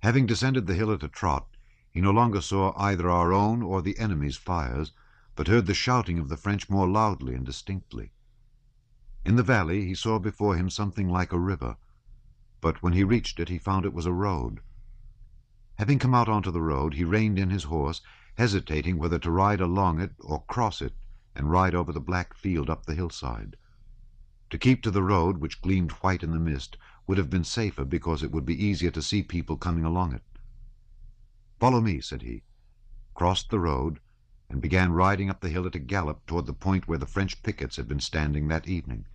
Having descended the hill at a trot, he no longer saw either our own or the enemy's fires, but heard the shouting of the French more loudly and distinctly. In the valley he saw before him something like a river, but when he reached it he found it was a road. Having come out onto the road, he reined in his horse, hesitating whether to ride along it or cross it and ride over the black field up the hillside. To keep to the road, which gleamed white in the mist, would have been safer because it would be easier to see people coming along it. "Follow me," said he, crossed the road, and began riding up the hill at a gallop toward the point where the French pickets had been standing that evening.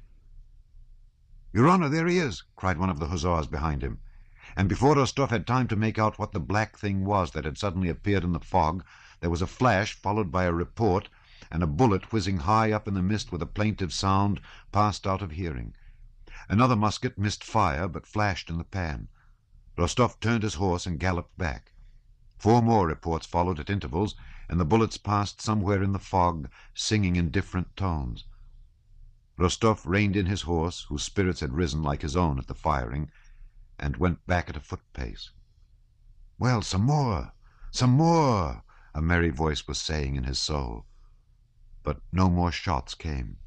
"Your Honor, there he is!" cried one of the hussars behind him, and before Rostov had time to make out what the black thing was that had suddenly appeared in the fog, there was a flash followed by a report, and a bullet whizzing high up in the mist with a plaintive sound passed out of hearing. Another musket missed fire, but flashed in the pan. Rostov turned his horse and galloped back. 4 more reports followed at intervals, and the bullets passed somewhere in the fog, singing in different tones. Rostov reined in his horse, whose spirits had risen like his own at the firing, and went back at a foot-pace. "Well, some more! Some more!" a merry voice was saying in his soul. But no more shots came.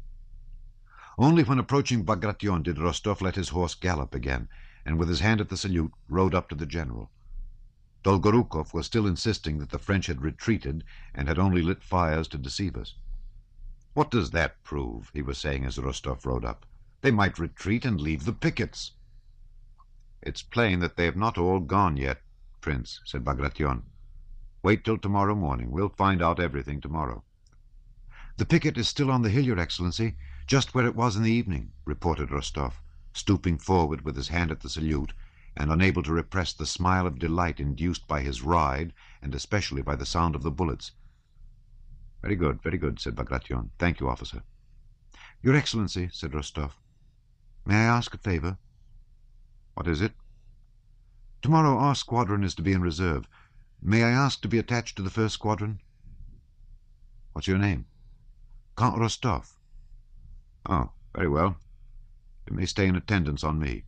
Only when approaching Bagration did Rostov let his horse gallop again, and with his hand at the salute rode up to the general. Dolgorukov was still insisting that the French had retreated and had only lit fires to deceive us. "What does that prove?" he was saying as Rostov rode up. "They might retreat and leave the pickets." "It's plain that they have not all gone yet, Prince," said Bagration. "Wait till tomorrow morning. We'll find out everything tomorrow." "The picket is still on the hill, Your Excellency, just where it was in the evening," reported Rostov, stooping forward with his hand at the salute, and unable to repress the smile of delight induced by his ride, and especially by the sound of the bullets. Very good," said Bagration. "Thank you, officer." "Your Excellency," said Rostov, "may I ask a favor?" "What is it?" "Tomorrow our squadron is to be in reserve. May I ask to be attached to the first squadron?" "What's your name?" "Count Rostov." "Oh, very well. You may stay in attendance on me."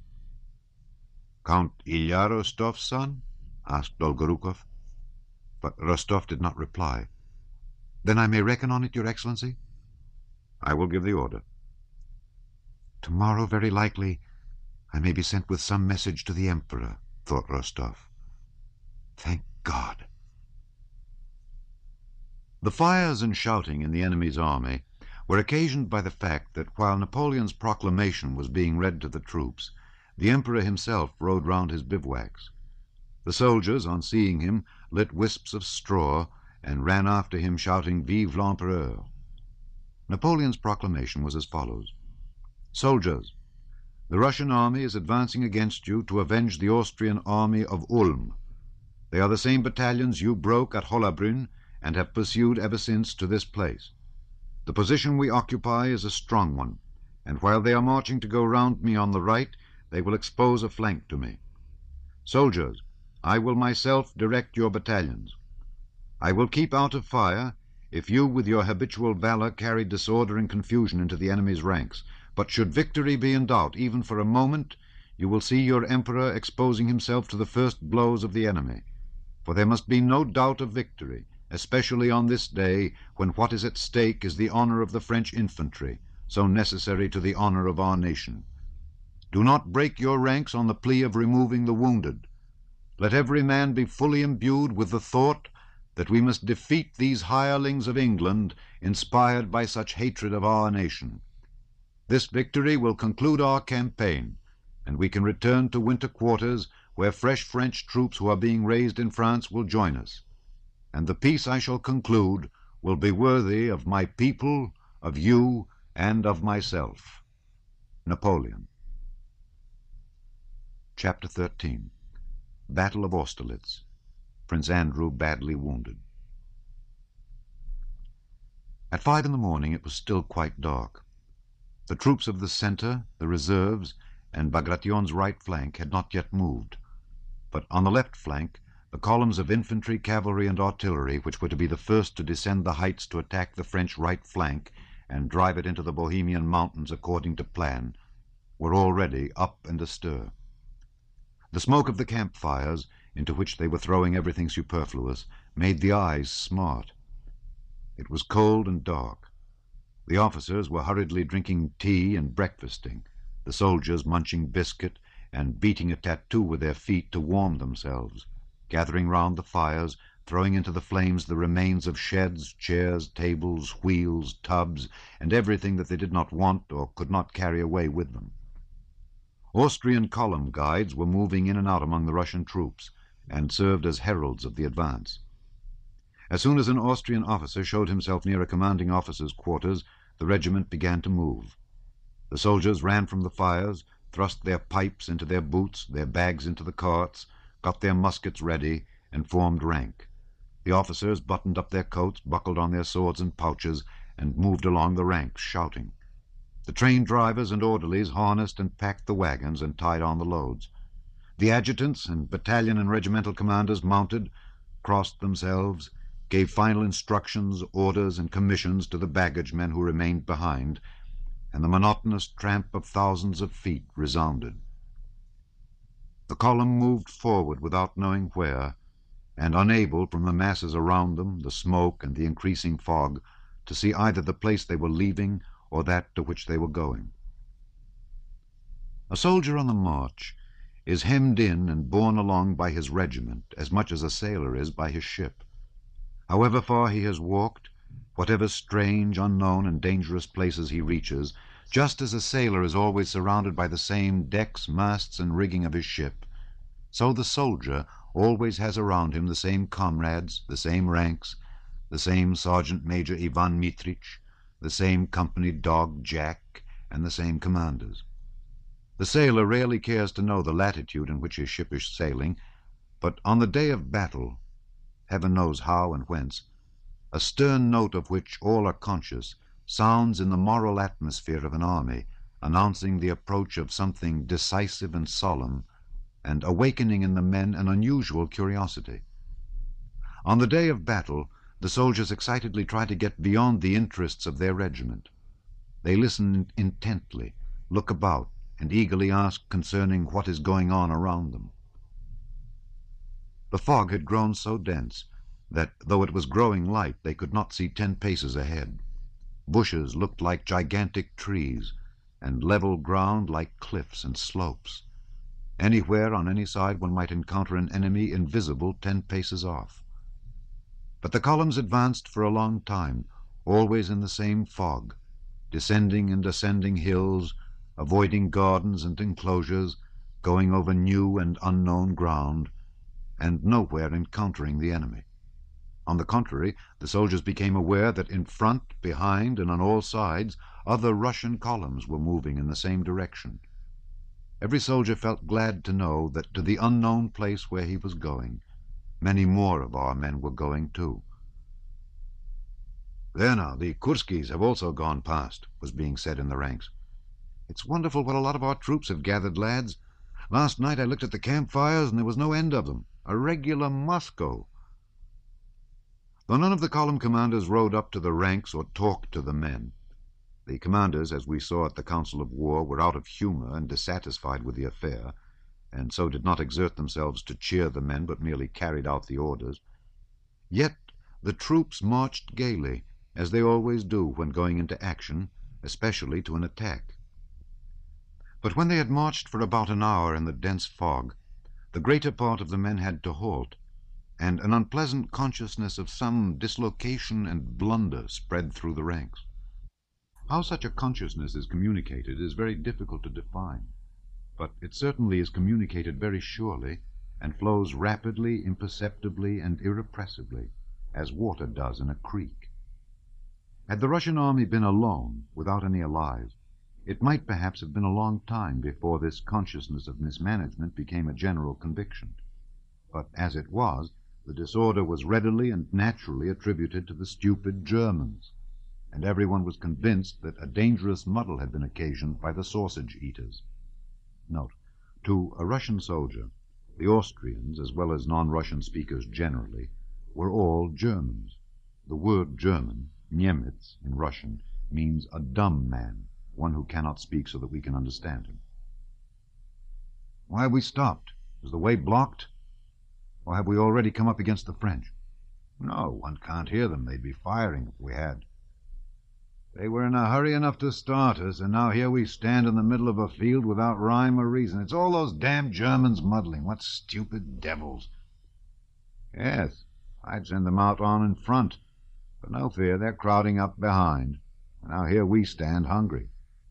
"Count Ilya Rostov's son?" asked Dolgorukov. But Rostov did not reply. "Then I may reckon on it, Your Excellency?" "I will give the order." "Tomorrow, very likely, I may be sent with some message to the Emperor," thought Rostov. "Thank God." The fires and shouting in the enemy's army were occasioned by the fact that while Napoleon's proclamation was being read to the troops, the Emperor himself rode round his bivouacs. The soldiers, on seeing him, lit wisps of straw and ran after him shouting "Vive l'Empereur." Napoleon's proclamation was as follows: "Soldiers, the Russian army is advancing against you to avenge the Austrian army of Ulm. They are the same battalions you broke at Hollabrünn and have pursued ever since to this place. The position we occupy is a strong one, and while they are marching to go round me on the right, they will expose a flank to me. Soldiers, I will myself direct your battalions. I will keep out of fire if you with your habitual valor carry disorder and confusion into the enemy's ranks, but should victory be in doubt, even for a moment, you will see your Emperor exposing himself to the first blows of the enemy. For there must be no doubt of victory, especially on this day when what is at stake is the honor of the French infantry, so necessary to the honor of our nation. Do not break your ranks on the plea of removing the wounded. Let every man be fully imbued with the thought that we must defeat these hirelings of England, inspired by such hatred of our nation. This victory will conclude our campaign, and we can return to winter quarters, where fresh French troops who are being raised in France will join us. And the peace I shall conclude will be worthy of my people, of you, and of myself. Napoleon. Chapter 13. Battle of Austerlitz. Prince Andrew badly wounded. At 5 in the morning it was still quite dark. The troops of the center, the reserves, and Bagration's right flank had not yet moved. But on the left flank, the columns of infantry, cavalry, and artillery, which were to be the first to descend the heights to attack the French right flank and drive it into the Bohemian mountains according to plan, were already up and astir. The smoke of the campfires, into which they were throwing everything superfluous, made the eyes smart. It was cold and dark. The officers were hurriedly drinking tea and breakfasting, the soldiers munching biscuit and beating a tattoo with their feet to warm themselves, gathering round the fires, throwing into the flames the remains of sheds, chairs, tables, wheels, tubs, and everything that they did not want or could not carry away with them. Austrian column guides were moving in and out among the Russian troops, and served as heralds of the advance. As soon as an Austrian officer showed himself near a commanding officer's quarters, the regiment began to move. The soldiers ran from the fires, thrust their pipes into their boots, their bags into the carts, got their muskets ready, and formed rank. The officers buttoned up their coats, buckled on their swords and pouches, and moved along the ranks, shouting. The train drivers and orderlies harnessed and packed the wagons and tied on the loads. The adjutants and battalion and regimental commanders mounted, crossed themselves, gave final instructions, orders, and commissions to the baggage men who remained behind, and the monotonous tramp of thousands of feet resounded. The column moved forward without knowing where, and unable, from the masses around them, the smoke and the increasing fog, to see either the place they were leaving or that to which they were going. A soldier on the march is hemmed in and borne along by his regiment as much as a sailor is by his ship. However far he has walked, whatever strange, unknown, and dangerous places he reaches, just as a sailor is always surrounded by the same decks, masts, and rigging of his ship, so the soldier always has around him the same comrades, the same ranks, the same Sergeant Major Ivan Mitrich, the same company dog Jack, and the same commanders. The sailor rarely cares to know the latitude in which his ship is sailing, but on the day of battle, heaven knows how and whence, a stern note of which all are conscious sounds in the moral atmosphere of an army, announcing the approach of something decisive and solemn, and awakening in the men an unusual curiosity. On the day of battle, the soldiers excitedly try to get beyond the interests of their regiment. They listen intently, look about, and eagerly ask concerning what is going on around them. The fog had grown so dense that, though it was growing light, they could not see 10 paces ahead. Bushes looked like gigantic trees, and level ground like cliffs and slopes. Anywhere on any side one might encounter an enemy invisible 10 paces off. But the columns advanced for a long time, always in the same fog, descending and ascending hills, avoiding gardens and enclosures, going over new and unknown ground, and nowhere encountering the enemy. On the contrary, the soldiers became aware that in front, behind, and on all sides, other Russian columns were moving in the same direction. Every soldier felt glad to know that to the unknown place where he was going, many more of our men were going too. "There now, the Kurskis have also gone past," was being said in the ranks. "It's wonderful what a lot of our troops have gathered, lads. Last night I looked at the campfires and there was no end of them. A regular Moscow." Though none of the column commanders rode up to the ranks or talked to the men, the commanders, as we saw at the council of war, were out of humor and dissatisfied with the affair, and so did not exert themselves to cheer the men, but merely carried out the orders. Yet the troops marched gaily, as they always do when going into action, especially to an attack. But when they had marched for about an hour in the dense fog, the greater part of the men had to halt, and an unpleasant consciousness of some dislocation and blunder spread through the ranks. How such a consciousness is communicated is very difficult to define, but it certainly is communicated very surely, and flows rapidly, imperceptibly, and irrepressibly, as water does in a creek. Had the Russian army been alone, without any allies, it might perhaps have been a long time before this consciousness of mismanagement became a general conviction. But as it was, the disorder was readily and naturally attributed to the stupid Germans, and everyone was convinced that a dangerous muddle had been occasioned by the sausage-eaters. Note, to a Russian soldier, the Austrians, as well as non-Russian speakers generally, were all Germans. The word German, Niemetz in Russian, means a dumb man, one who cannot speak so that we can understand him. "Why have we stopped? Is the way blocked?" Or have we already come up against the French? No, one can't hear them. They'd be firing if we had. They were in a hurry enough to start us, and now here we stand in the middle of a field without rhyme or reason. It's all those damned Germans muddling. What stupid devils. Yes, I'd send them out on in front. But no fear, they're crowding up behind. And now here we stand hungry.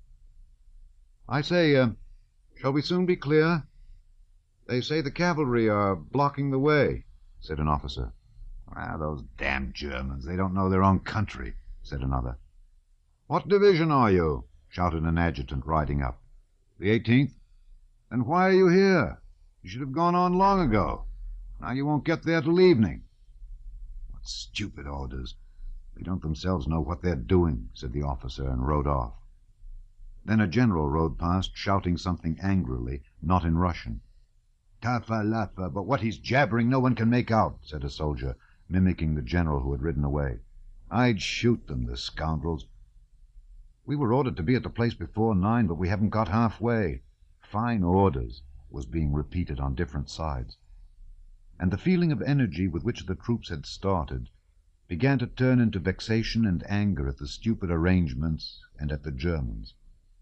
I say, shall we soon be clear? They say the cavalry are blocking the way, said an officer. Ah, those damned Germans. They don't know their own country, said another. What division are you? Shouted an adjutant riding up. The 18th. Then why are you here? You should have gone on long ago. Now you won't get there till evening. What stupid orders. They don't themselves know what they're doing, said the officer, and rode off. Then a general rode past, shouting something angrily, not in Russian. Tafalafa, but what he's jabbering no one can make out, said a soldier, mimicking the general who had ridden away. I'd shoot them, the scoundrels. We were ordered to be at the place before 9, but we haven't got halfway. Fine orders, was being repeated on different sides. And the feeling of energy with which the troops had started began to turn into vexation and anger at the stupid arrangements and at the Germans.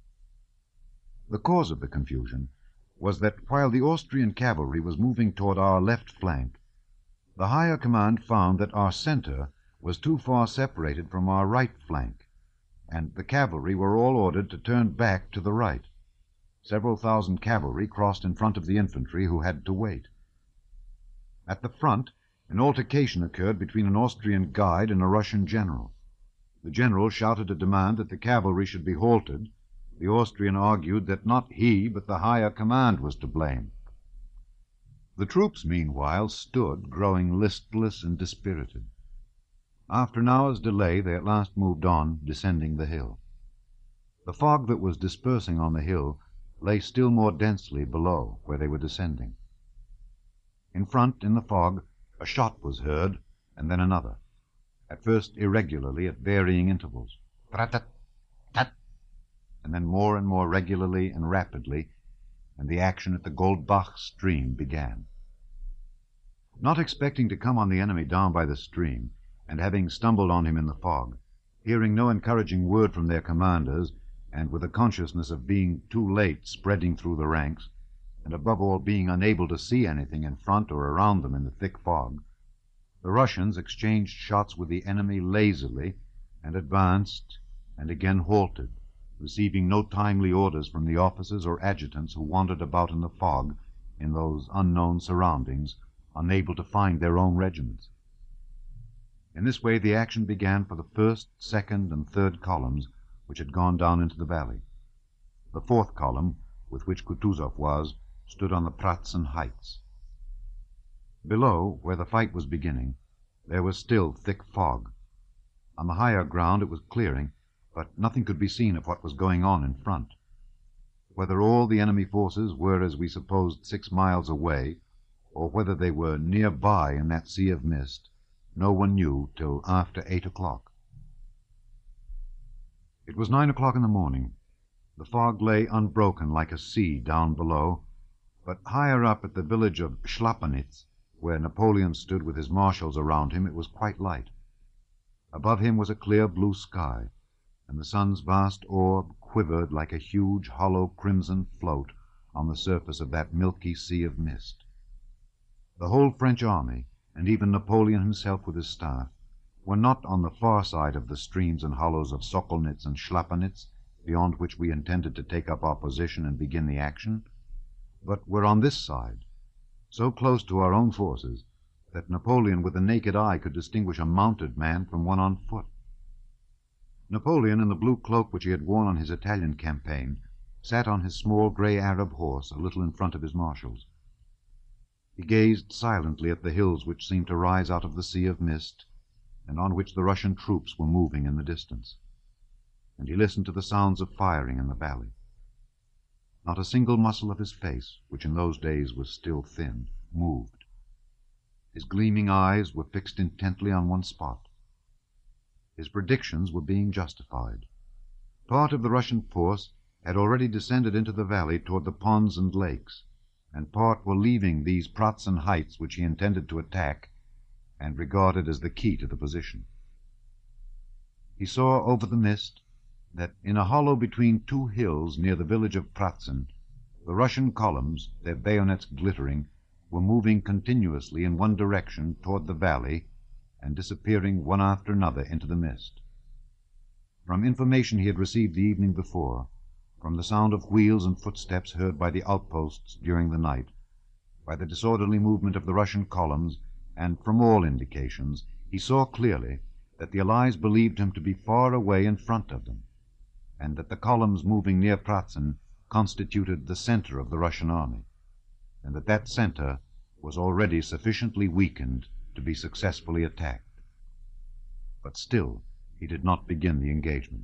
The cause of the confusion was that while the Austrian cavalry was moving toward our left flank, the higher command found that our center was too far separated from our right flank, and the cavalry were all ordered to turn back to the right. Several thousand cavalry crossed in front of the infantry, who had to wait. At the front, an altercation occurred between an Austrian guide and a Russian general. The general shouted a demand that the cavalry should be halted. The Austrian argued that not he, but the higher command was to blame. The troops, meanwhile, stood, growing listless and dispirited. After an hour's delay, they at last moved on, descending the hill. The fog that was dispersing on the hill lay still more densely below, where they were descending. In front, in the fog, a shot was heard, and then another, at first irregularly, at varying intervals. Rat-tat, tat, and then more and more regularly and rapidly, and the action at the Goldbach stream began. Not expecting to come on the enemy down by the stream, and having stumbled on him in the fog, hearing no encouraging word from their commanders, and with a consciousness of being too late spreading through the ranks, and above all being unable to see anything in front or around them in the thick fog, the Russians exchanged shots with the enemy lazily, and advanced, and again halted, receiving no timely orders from the officers or adjutants who wandered about in the fog in those unknown surroundings, unable to find their own regiments. In this way the action began for the first, second, and third columns, which had gone down into the valley. The fourth column, with which Kutuzov was, stood on the Pratzen heights. Below, where the fight was beginning, there was still thick fog. On the higher ground it was clearing, but nothing could be seen of what was going on in front. Whether all the enemy forces were, as we supposed, 6 miles away, or whether they were nearby in that sea of mist, no one knew till after 8 o'clock. It was 9 o'clock in the morning. The fog lay unbroken like a sea down below, but higher up at the village of Schlapanitz, where Napoleon stood with his marshals around him, it was quite light. Above him was a clear blue sky, and the sun's vast orb quivered like a huge, hollow crimson float on the surface of that milky sea of mist. The whole French army, and even Napoleon himself with his staff, were not on the far side of the streams and hollows of Sokolnitz and Schlapanitz, beyond which we intended to take up our position and begin the action, but were on this side, so close to our own forces that Napoleon with the naked eye could distinguish a mounted man from one on foot. Napoleon, in the blue cloak which he had worn on his Italian campaign, sat on his small grey Arab horse a little in front of his marshals. He gazed silently at the hills which seemed to rise out of the sea of mist, and on which the Russian troops were moving in the distance, and he listened to the sounds of firing in the valley. Not a single muscle of his face, which in those days was still thin, moved. His gleaming eyes were fixed intently on one spot. His predictions were being justified. Part of the Russian force had already descended into the valley toward the ponds and lakes, and part were leaving these Pratzen heights which he intended to attack and regarded as the key to the position. He saw over the mist that in a hollow between two hills near the village of Pratzen, the Russian columns, their bayonets glittering, were moving continuously in one direction toward the valley and disappearing one after another into the mist. From information he had received the evening before, from the sound of wheels and footsteps heard by the outposts during the night, by the disorderly movement of the Russian columns, and from all indications, he saw clearly that the Allies believed him to be far away in front of them, and that the columns moving near Pratzen constituted the center of the Russian army, and that that center was already sufficiently weakened to be successfully attacked. But still he did not begin the engagement.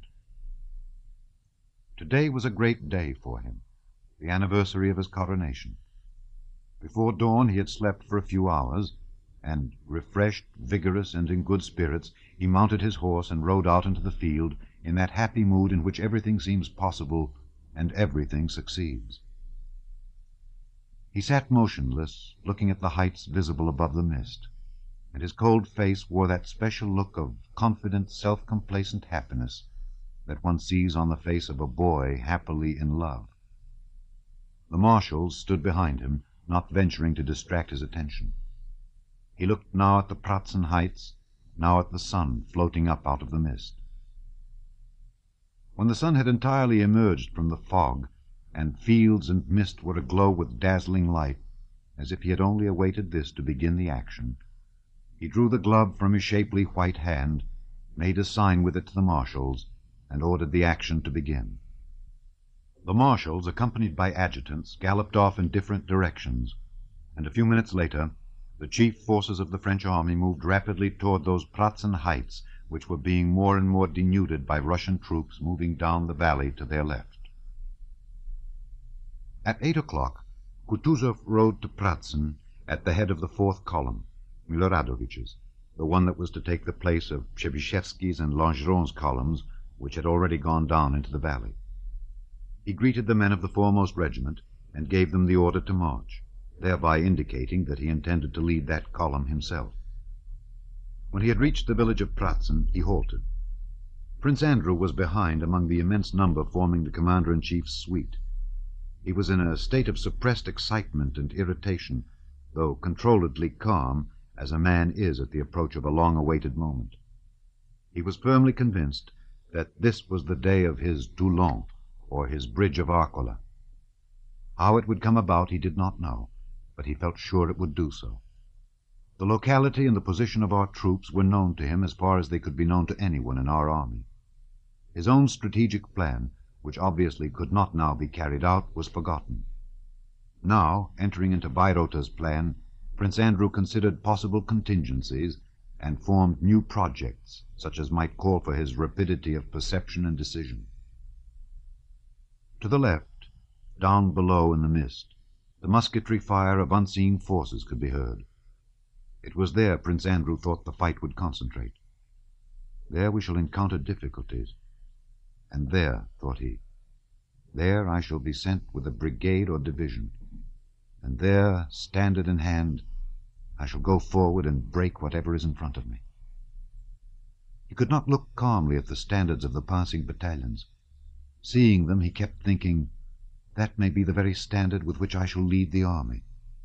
Today was a great day for him, the anniversary of his coronation. Before dawn he had slept for a few hours, and, refreshed, vigorous, and in good spirits, he mounted his horse and rode out into the field in that happy mood in which everything seems possible and everything succeeds. He sat motionless, looking at the heights visible above the mist, and his cold face wore that special look of confident, self-complacent happiness that one sees on the face of a boy happily in love. The marshals stood behind him, not venturing to distract his attention. He looked now at the Pratzen heights, now at the sun floating up out of the mist. When the sun had entirely emerged from the fog, and fields and mist were aglow with dazzling light, as if he had only awaited this to begin the action, he drew the glove from his shapely white hand, made a sign with it to the marshals, and ordered the action to begin. The marshals, accompanied by adjutants, galloped off in different directions, and a few minutes later the chief forces of the French army moved rapidly toward those Pratzen heights which were being more and more denuded by Russian troops moving down the valley to their left. At 8 o'clock, Kutuzov rode to Pratzen at the head of the fourth column, Miloradovich's, the one that was to take the place of Chebyshevsky's and Langeron's columns, which had already gone down into the valley. He greeted the men of the foremost regiment and gave them the order to march, thereby indicating that he intended to lead that column himself. When he had reached the village of Pratzen, he halted. Prince Andrew was behind among the immense number forming the commander-in-chief's suite. He was in a state of suppressed excitement and irritation, though controlledly calm, as a man is at the approach of a long-awaited moment. He was firmly convinced that this was the day of his Toulon, or his bridge of Arcola. How it would come about he did not know, but he felt sure it would do so. The locality and the position of our troops were known to him as far as they could be known to anyone in our army. His own strategic plan, which obviously could not now be carried out, was forgotten. Now, entering into Bayrota's plan, Prince Andrew considered possible contingencies and formed new projects, such as might call for his rapidity of perception and decision. To the left, down below in the mist, the musketry fire of unseen forces could be heard. It was there Prince Andrew thought the fight would concentrate. There we shall encounter difficulties. And there, thought he, there I shall be sent with a brigade or division. And there, standard in hand, I shall go forward and break whatever is in front of me. He could not look calmly at the standards of the passing battalions. Seeing them, he kept thinking, that may be the very standard with which I shall lead the army.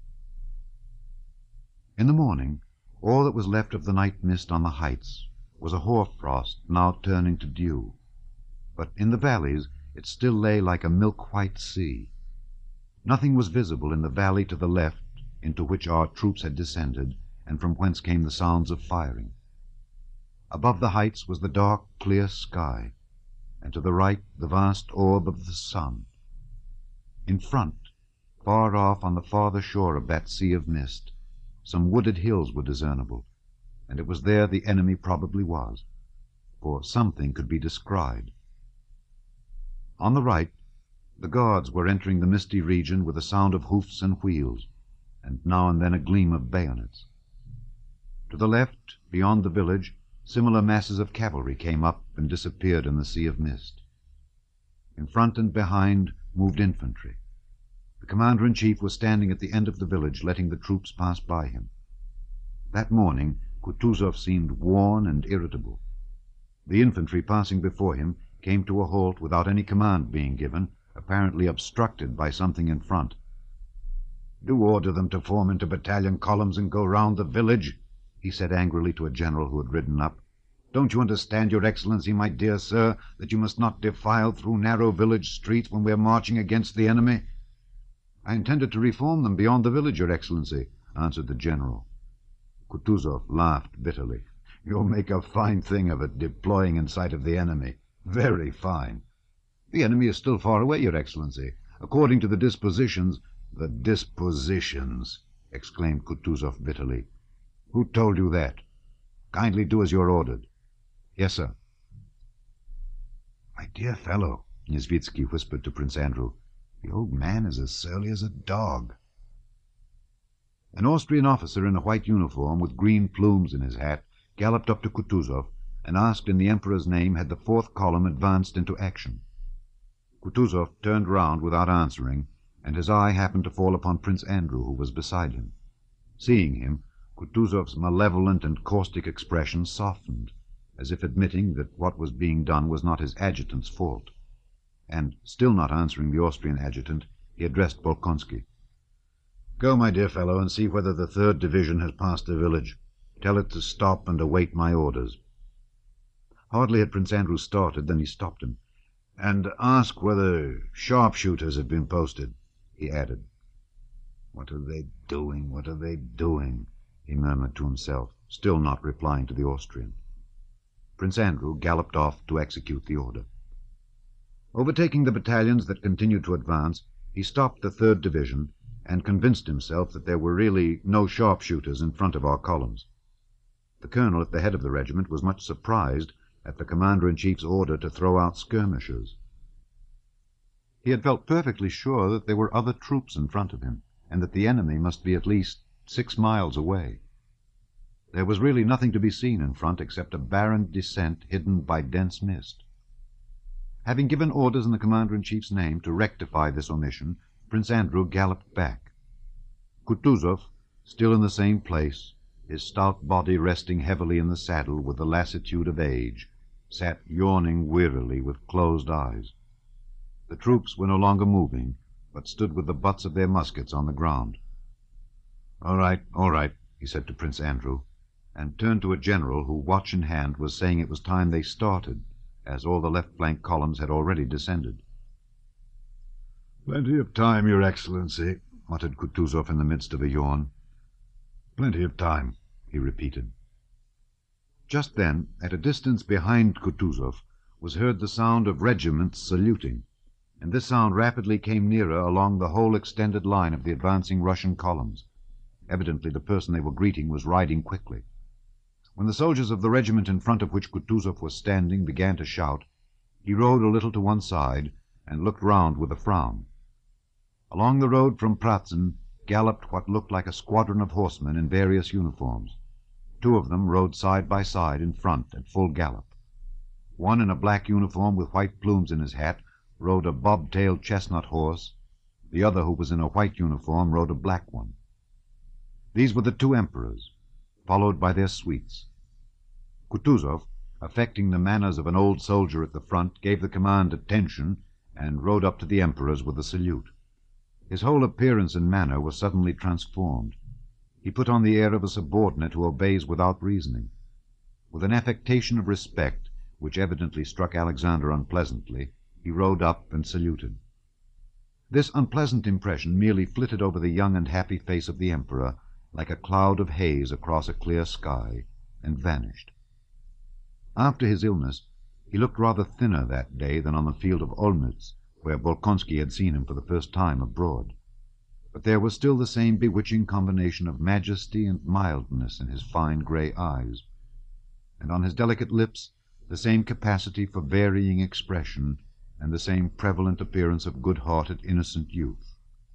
In the morning, all that was left of the night mist on the heights was a hoarfrost now turning to dew, but in the valleys it still lay like a milk-white sea. Nothing was visible in the valley to the left, into which our troops had descended, and from whence came the sounds of firing. Above the heights was the dark, clear sky, and to the right the vast orb of the sun. In front, far off on the farther shore of that sea of mist, some wooded hills were discernible, and it was there the enemy probably was, for something could be descried. On the right, the Guards were entering the misty region with a sound of hoofs and wheels, and now and then a gleam of bayonets. To the left, beyond the village, similar masses of cavalry came up and disappeared in the sea of mist. In front and behind moved infantry. The commander-in-chief was standing at the end of the village, letting the troops pass by him. That morning Kutuzov seemed worn and irritable. The infantry passing before him came to a halt without any command being given, apparently obstructed by something in front. "Do order them to form into battalion columns and go round the village," he said angrily to a general who had ridden up. "Don't you understand, Your Excellency, my dear sir, that you must not defile through narrow village streets when we are marching against the enemy?" "I intended to reform them beyond the village, Your Excellency," answered the general. Kutuzov laughed bitterly. "You'll make a fine thing of it, deploying in sight of the enemy. Very fine." "The enemy is still far away, Your Excellency. According to the dispositions—" "The dispositions!" exclaimed Kutuzov bitterly. "Who told you that? Kindly do as you are ordered." "Yes, sir." "My dear fellow," Nesvitsky whispered to Prince Andrew, "the old man is as surly as a dog." An Austrian officer in a white uniform with green plumes in his hat galloped up to Kutuzov and asked in the Emperor's name had the fourth column advanced into action. Kutuzov turned round without answering, and his eye happened to fall upon Prince Andrew, who was beside him. Seeing him, Kutuzov's malevolent and caustic expression softened, as if admitting that what was being done was not his adjutant's fault. And, still not answering the Austrian adjutant, he addressed Bolkonsky. "Go, my dear fellow, and see whether the 3rd Division has passed the village. Tell it to stop and await my orders." Hardly had Prince Andrew started than he stopped him. "And ask whether sharpshooters have been posted," he added. "What are they doing? What are they doing?" he murmured to himself, still not replying to the Austrian. Prince Andrew galloped off to execute the order. Overtaking the battalions that continued to advance, he stopped the 3rd Division and convinced himself that there were really no sharpshooters in front of our columns. The colonel at the head of the regiment was much surprised at the commander-in-chief's order to throw out skirmishers. He had felt perfectly sure that there were other troops in front of him, and that the enemy must be at least 6 miles away. There was really nothing to be seen in front except a barren descent hidden by dense mist. Having given orders in the commander-in-chief's name to rectify this omission, Prince Andrew galloped back. Kutuzov, still in the same place, his stout body resting heavily in the saddle with the lassitude of age, sat yawning wearily with closed eyes. The troops were no longer moving, but stood with the butts of their muskets on the ground. All right," he said to Prince Andrew, and turned to a general who, watch in hand, was saying it was time they started, as all the left flank columns had already descended. "Plenty of time, Your Excellency," muttered Kutuzov in the midst of a yawn. "Plenty of time," he repeated. Just then, at a distance behind Kutuzov, was heard the sound of regiments saluting, and this sound rapidly came nearer along the whole extended line of the advancing Russian columns. Evidently the person they were greeting was riding quickly. When the soldiers of the regiment in front of which Kutuzov was standing began to shout, he rode a little to one side and looked round with a frown. Along the road from Pratzen galloped what looked like a squadron of horsemen in various uniforms. 2 of them rode side by side in front at full gallop. One in a black uniform with white plumes in his hat rode a bob-tailed chestnut horse. The other, who was in a white uniform, rode a black one. These were the 2 emperors, followed by their suites. Kutuzov, affecting the manners of an old soldier at the front, gave the command "attention" and rode up to the emperors with a salute. His whole appearance and manner were suddenly transformed. He put on the air of a subordinate who obeys without reasoning. With an affectation of respect, which evidently struck Alexander unpleasantly, he rode up and saluted. This unpleasant impression merely flitted over the young and happy face of the emperor like a cloud of haze across a clear sky, and vanished. After his illness, he looked rather thinner that day than on the field of Olmütz, where Bolkonsky had seen him for the first time abroad. But there was still the same bewitching combination of majesty and mildness in his fine grey eyes, and on his delicate lips the same capacity for varying expression and the same prevalent appearance of good-hearted, innocent youth.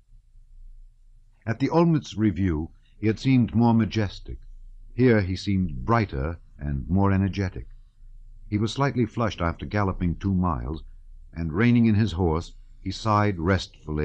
At the Olmütz review he had seemed more majestic. Here he seemed brighter and more energetic. He was slightly flushed after galloping 2 miles, and reining in his horse, he sighed restfully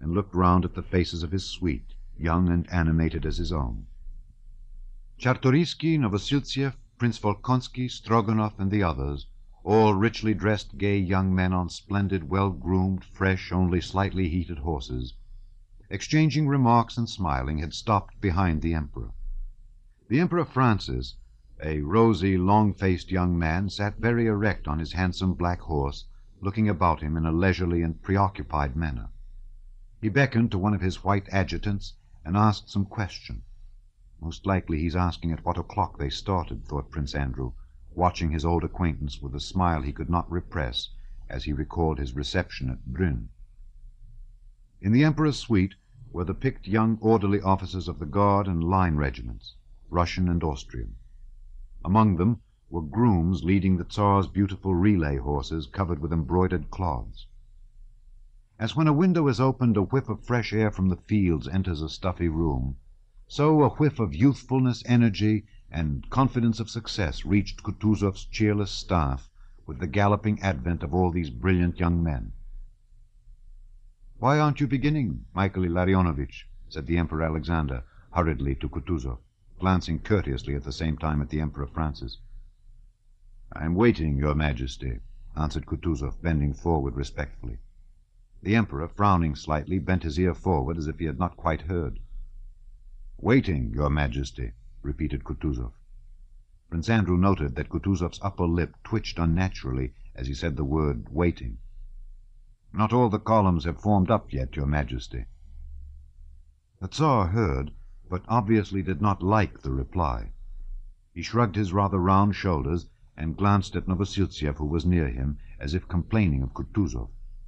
and looked round at the faces of his suite, young and animated as his own. Czartoryski, Novosiltsev, Prince Volkonsky, Stroganov, and the others, all richly dressed gay young men on splendid, well-groomed, fresh, only slightly heated horses, exchanging remarks and smiling, had stopped behind the Emperor. The Emperor Francis, a rosy, long-faced young man, sat very erect on his handsome black horse, looking about him in a leisurely and preoccupied manner. He beckoned to one of his white adjutants and asked some question. Most likely he's asking at what o'clock they started, thought Prince Andrew, watching his old acquaintance with a smile he could not repress as he recalled his reception at Brünn. In the Emperor's suite were the picked young orderly officers of the Guard and Line regiments, Russian and Austrian. Among them were grooms leading the Tsar's beautiful relay horses covered with embroidered cloths. As when a window is opened, a whiff of fresh air from the fields enters a stuffy room, so a whiff of youthfulness, energy, and confidence of success reached Kutuzov's cheerless staff with the galloping advent of all these brilliant young men. "Why aren't you beginning, Michael Illarionovitch?" said the Emperor Alexander hurriedly to Kutuzov, glancing courteously at the same time at the Emperor Francis. "I am waiting, Your Majesty," answered Kutuzov, bending forward respectfully. The Emperor, frowning slightly, bent his ear forward as if he had not quite heard. "Waiting, Your Majesty," repeated Kutuzov. Prince Andrew noted that Kutuzov's upper lip twitched unnaturally as he said the word waiting. "Not all the columns have formed up yet, Your Majesty." The Tsar heard, but obviously did not like the reply. He shrugged his rather round shoulders and glanced at Novosiltsev, who was near him, as if complaining of Kutuzov.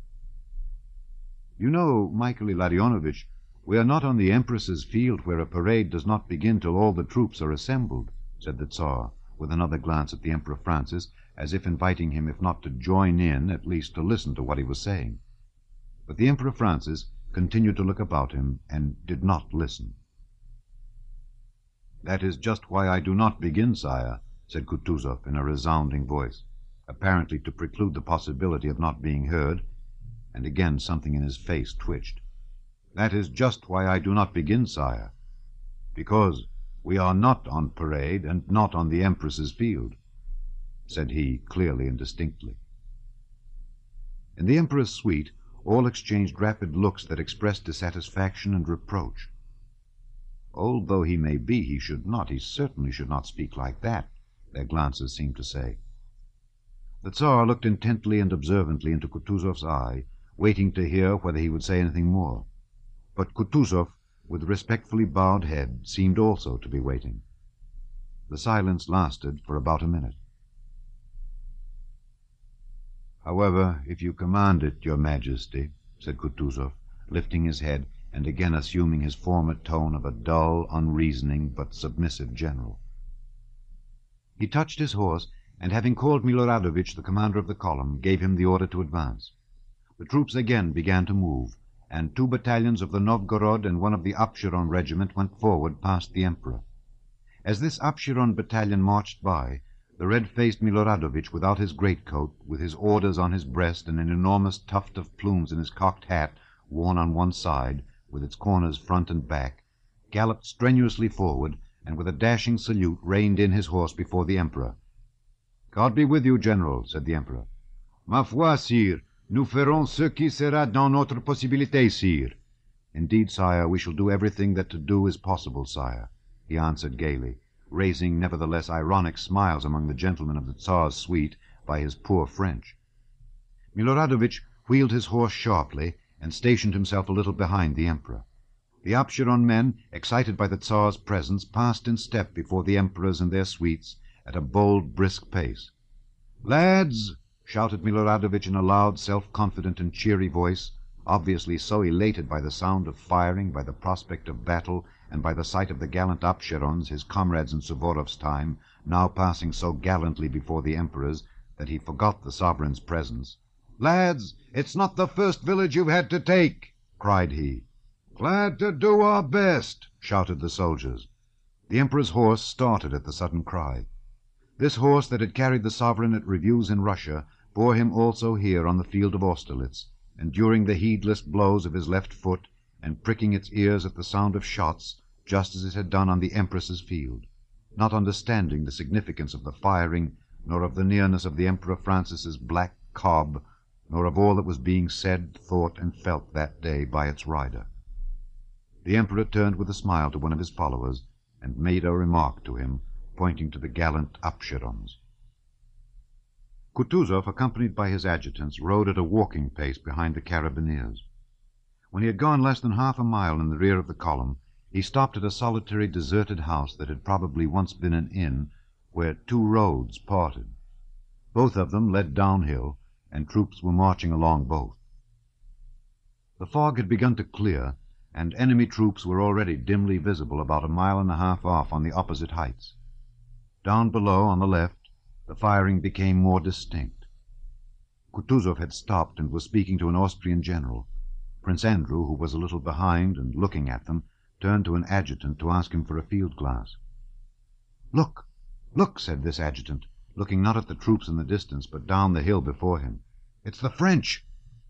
"You know, Michael Illarionovitch, we are not on the Empress's field, where a parade does not begin till all the troops are assembled," said the Tsar, with another glance at the Emperor Francis, as if inviting him, if not to join in, at least to listen to what he was saying. But the Emperor Francis continued to look about him and did not listen. "That is just why I do not begin, sire," said Kutuzov in a resounding voice, apparently to preclude the possibility of not being heard, and again something in his face twitched. "That is just why I do not begin, sire. Because we are not on parade and not on the Empress's field," said he clearly and distinctly. In the Emperor's suite all exchanged rapid looks that expressed dissatisfaction and reproach. "Old though he may be, he certainly should not speak like that," their glances seemed to say. The Tsar looked intently and observantly into Kutuzov's eye, waiting to hear whether he would say anything more. But Kutuzov, with respectfully bowed head, seemed also to be waiting. The silence lasted for about a minute. "However, if you command it, Your Majesty," said Kutuzov, lifting his head and again assuming his former tone of a dull, unreasoning, but submissive general. He touched his horse, and having called Miloradovich, the commander of the column, gave him the order to advance. The troops again began to move, and 2 battalions of the Novgorod and one of the Absheron regiment went forward past the Emperor. As this Absheron battalion marched by, the red-faced Miloradovich, without his greatcoat, with his orders on his breast and an enormous tuft of plumes in his cocked hat worn on one side, with its corners front and back, galloped strenuously forward, and with a dashing salute reined in his horse before the Emperor. "God be with you, General," said the Emperor. "Ma foi, sire, nous ferons ce qui sera dans notre possibilité, sire." "Indeed, sire, we shall do everything that to do is possible, sire," he answered gaily, raising nevertheless ironic smiles among the gentlemen of the Tsar's suite by his poor French. Miloradovich wheeled his horse sharply and stationed himself a little behind the Emperor. The Absheron men, excited by the Tsar's presence, passed in step before the Emperors and their suites at a bold, brisk pace. "Lads!" shouted Miloradovich in a loud, self-confident and cheery voice, obviously so elated by the sound of firing, by the prospect of battle, and by the sight of the gallant Absherons, his comrades in Suvorov's time, now passing so gallantly before the Emperors that he forgot the sovereign's presence. "Lads, it's not the first village you've had to take!" cried he. "Glad to do our best!" shouted the soldiers. The Emperor's horse started at the sudden cry. This horse that had carried the sovereign at reviews in Russia bore him also here on the field of Austerlitz, enduring the heedless blows of his left foot, and pricking its ears at the sound of shots, just as it had done on the Empress's field, not understanding the significance of the firing, nor of the nearness of the Emperor Francis's black cob, nor of all that was being said, thought, and felt that day by its rider. The Emperor turned with a smile to one of his followers, and made a remark to him, pointing to the gallant Apsherons. Kutuzov, accompanied by his adjutants, rode at a walking pace behind the carabineers. When he had gone less than half a mile in the rear of the column, he stopped at a solitary deserted house that had probably once been an inn, where two roads parted. Both of them led downhill, and troops were marching along both. The fog had begun to clear, and enemy troops were already dimly visible about a mile and a half off on the opposite heights. Down below, on the left, the firing became more distinct. Kutuzov had stopped and was speaking to an Austrian general. Prince Andrew, who was a little behind and looking at them, turned to an adjutant to ask him for a field glass. "Look, look," said this adjutant, looking not at the troops in the distance, but down the hill before him. "It's the French!"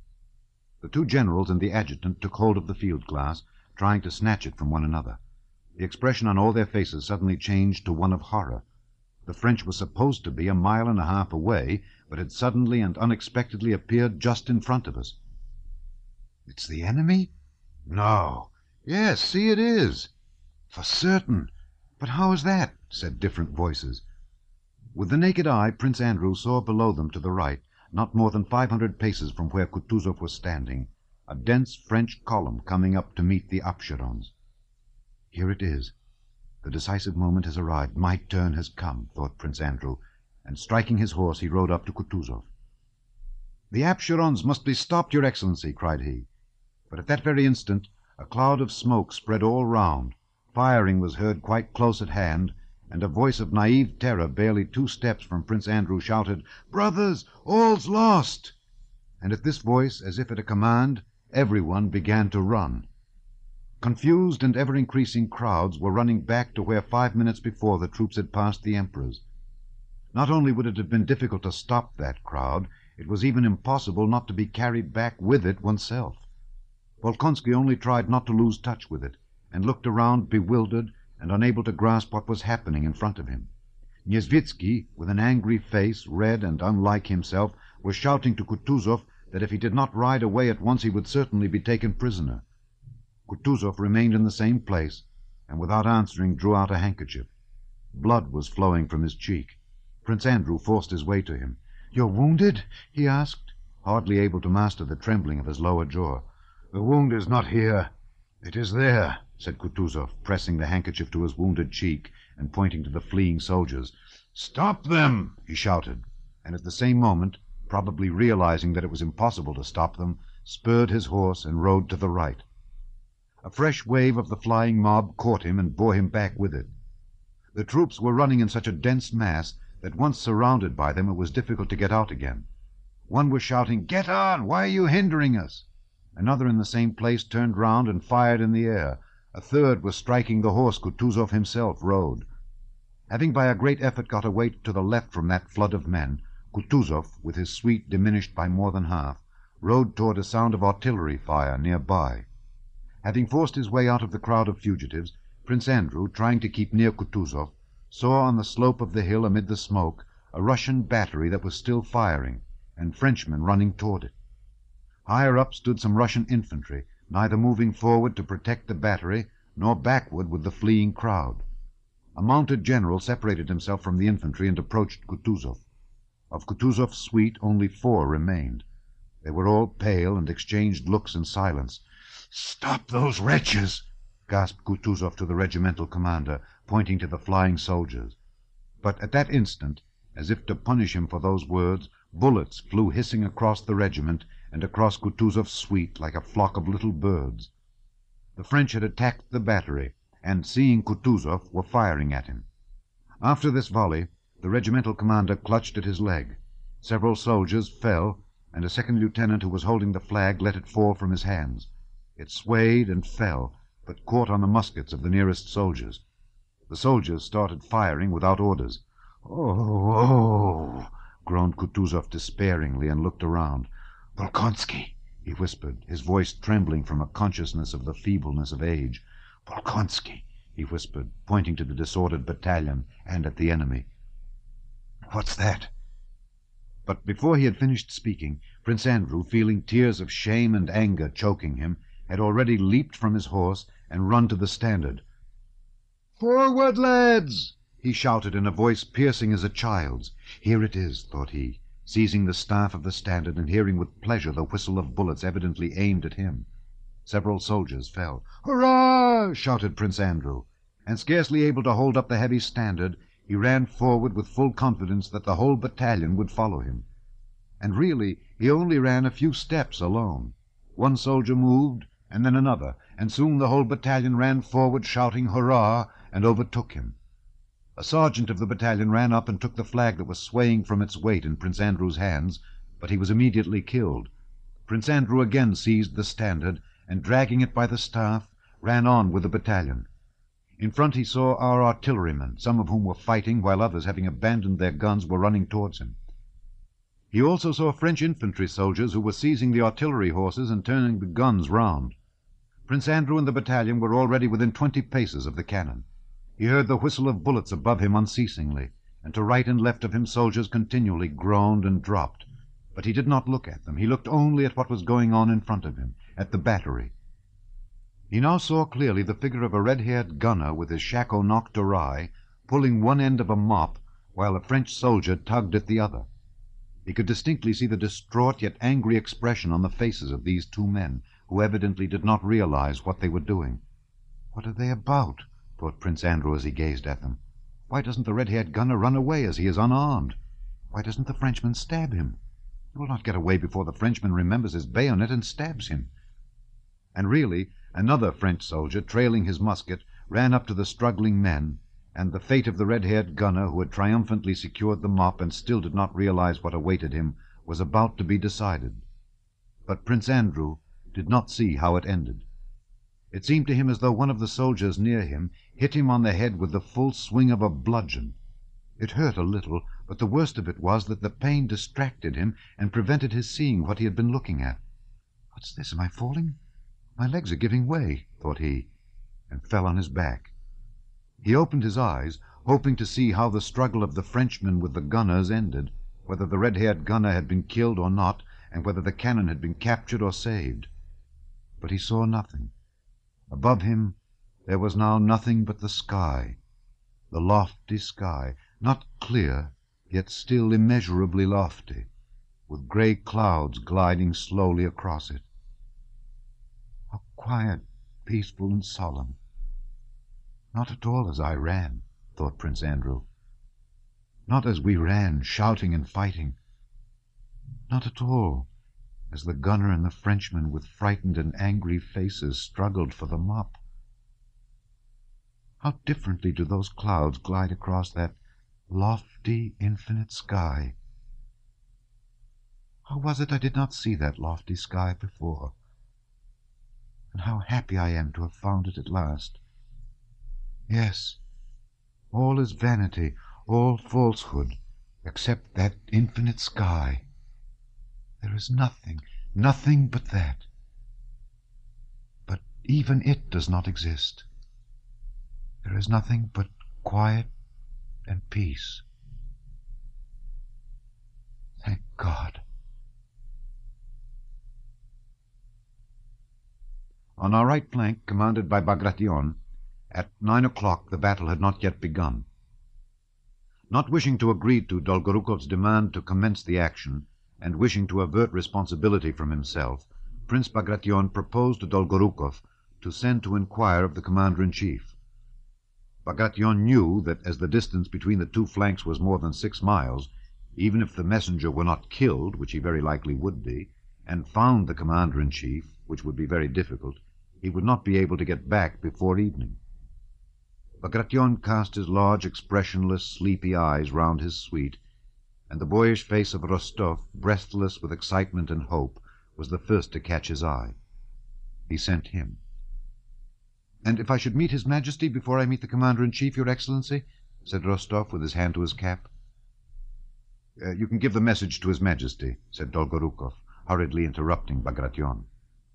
The two generals and the adjutant took hold of the field glass, trying to snatch it from one another. The expression on all their faces suddenly changed to one of horror. The French were supposed to be a mile and a half away, but had suddenly and unexpectedly appeared just in front of us. "It's the enemy?" "No." "Yes, see, it is." "For certain. But how is that?" said different voices. With the naked eye, Prince Andrew saw below them to the right, not more than 500 paces from where Kutuzov was standing, a dense French column coming up to meet the Apsherons. "Here it is. The decisive moment has arrived. My turn has come," thought Prince Andrew, and striking his horse he rode up to Kutuzov. "The Apsherons must be stopped, Your Excellency," cried he. But at that very instant a cloud of smoke spread all round, firing was heard quite close at hand, and a voice of naive terror barely 2 steps from Prince Andrew shouted, "Brothers, all's lost!" And at this voice, as if at a command, everyone began to run. Confused and ever-increasing crowds were running back to where 5 minutes before the troops had passed the Emperors. Not only would it have been difficult to stop that crowd, it was even impossible not to be carried back with it oneself. Bolkonsky only tried not to lose touch with it, and looked around bewildered and unable to grasp what was happening in front of him. Nesvitsky, with an angry face, red and unlike himself, was shouting to Kutuzov that if he did not ride away at once he would certainly be taken prisoner. Kutuzov remained in the same place, and without answering drew out a handkerchief. Blood was flowing from his cheek. Prince Andrew forced his way to him. "You're wounded?" he asked, hardly able to master the trembling of his lower jaw. "The wound is not here. It is there," said Kutuzov, pressing the handkerchief to his wounded cheek and pointing to the fleeing soldiers. "Stop them!" he shouted, and at the same moment, probably realizing that it was impossible to stop them, spurred his horse and rode to the right. A fresh wave of the flying mob caught him and bore him back with it. The troops were running in such a dense mass that once surrounded by them it was difficult to get out again. One was shouting, "Get on! Why are you hindering us?" Another in the same place turned round and fired in the air. A third was striking the horse Kutuzov himself rode. Having by a great effort got away to the left from that flood of men, Kutuzov, with his suite diminished by more than half, rode toward a sound of artillery fire near by. Having forced his way out of the crowd of fugitives, Prince Andrew, trying to keep near Kutuzov, saw on the slope of the hill amid the smoke a Russian battery that was still firing, and Frenchmen running toward it. Higher up stood some Russian infantry, neither moving forward to protect the battery nor backward with the fleeing crowd. A mounted general separated himself from the infantry and approached Kutuzov. Of Kutuzov's suite only 4 remained. They were all pale and exchanged looks in silence. "Stop those wretches!" gasped Kutuzov to the regimental commander, pointing to the flying soldiers. But at that instant, as if to punish him for those words, bullets flew hissing across the regiment and across Kutuzov's suite like a flock of little birds. The French had attacked the battery, and, seeing Kutuzov, were firing at him. After this volley, the regimental commander clutched at his leg. Several soldiers fell, and a second lieutenant who was holding the flag let it fall from his hands. It swayed and fell, but caught on the muskets of the nearest soldiers. The soldiers started firing without orders. "Oh, oh!" groaned Kutuzov despairingly and looked around. "Bolkonsky! he whispered, his voice trembling from a consciousness of the feebleness of age. "Bolkonsky," he whispered, pointing to the disordered battalion and at the enemy. "What's that?" But before he had finished speaking, Prince Andrew, feeling tears of shame and anger choking him, had already leaped from his horse and run to the standard. "Forward, lads!" he shouted in a voice piercing as a child's. Here it is, thought he, seizing the staff of the standard and hearing with pleasure the whistle of bullets evidently aimed at him. Several soldiers fell. "Hurrah!" shouted Prince Andrew, and scarcely able to hold up the heavy standard, he ran forward with full confidence that the whole battalion would follow him. And really he only ran a few steps alone. One soldier moved, and then another, and soon the whole battalion ran forward shouting "Hurrah!" and overtook him. A sergeant of the battalion ran up and took the flag that was swaying from its weight in Prince Andrew's hands, but he was immediately killed. Prince Andrew again seized the standard, and dragging it by the staff, ran on with the battalion. In front he saw our artillerymen, some of whom were fighting, while others, having abandoned their guns, were running towards him. He also saw French infantry soldiers who were seizing the artillery horses and turning the guns round. Prince Andrew and the battalion were already within 20 paces of the cannon. He heard the whistle of bullets above him unceasingly, and to right and left of him soldiers continually groaned and dropped. But he did not look at them. He looked only at what was going on in front of him, at the battery. He now saw clearly the figure of a red-haired gunner with his shako knocked awry, pulling one end of a mop, while a French soldier tugged at the other. He could distinctly see the distraught yet angry expression on the faces of these two men, who evidently did not realize what they were doing. "What are they about?" thought Prince Andrew as he gazed at them. "Why doesn't the red-haired gunner run away as he is unarmed? Why doesn't the Frenchman stab him? He will not get away before the Frenchman remembers his bayonet and stabs him." And really, another French soldier, trailing his musket, ran up to the struggling men, and the fate of the red-haired gunner, who had triumphantly secured the mop and still did not realize what awaited him, was about to be decided. But Prince Andrew did not see how it ended. It seemed to him as though one of the soldiers near him hit him on the head with the full swing of a bludgeon. It hurt a little, but the worst of it was that the pain distracted him and prevented his seeing what he had been looking at. "What's this? Am I falling? My legs are giving way," thought he, and fell on his back. He opened his eyes, hoping to see how the struggle of the Frenchmen with the gunners ended, whether the red-haired gunner had been killed or not, and whether the cannon had been captured or saved. But he saw nothing. Above him there was now nothing but the sky, the lofty sky, not clear, yet still immeasurably lofty, with grey clouds gliding slowly across it. How quiet, peaceful, and solemn. Not at all as I ran, thought Prince Andrew. Not as we ran, shouting and fighting. Not at all as the gunner and the Frenchman with frightened and angry faces struggled for the mop. How differently do those clouds glide across that lofty, infinite sky. How was it I did not see that lofty sky before? And how happy I am to have found it at last. Yes, all is vanity, all falsehood, except that infinite sky. There is nothing, nothing but that. But even it does not exist. There is nothing but quiet and peace. Thank God. On our right flank, commanded by Bagration, at 9 o'clock the battle had not yet begun. Not wishing to agree to Dolgorukov's demand to commence the action, and wishing to avert responsibility from himself, Prince Bagration proposed to Dolgorukov to send to inquire of the commander-in-chief. Bagration knew that as the distance between the two flanks was more than 6 miles, even if the messenger were not killed, which he very likely would be, and found the commander-in-chief, which would be very difficult, he would not be able to get back before evening. Bagration cast his large, expressionless, sleepy eyes round his suite, and the boyish face of Rostov, breathless with excitement and hope, was the first to catch his eye. He sent him. "And if I should meet His Majesty before I meet the Commander-in-Chief, Your Excellency?" said Rostov, with his hand to his cap. "You can give the message to His Majesty," said Dolgorukov. hurriedly interrupting Bagration.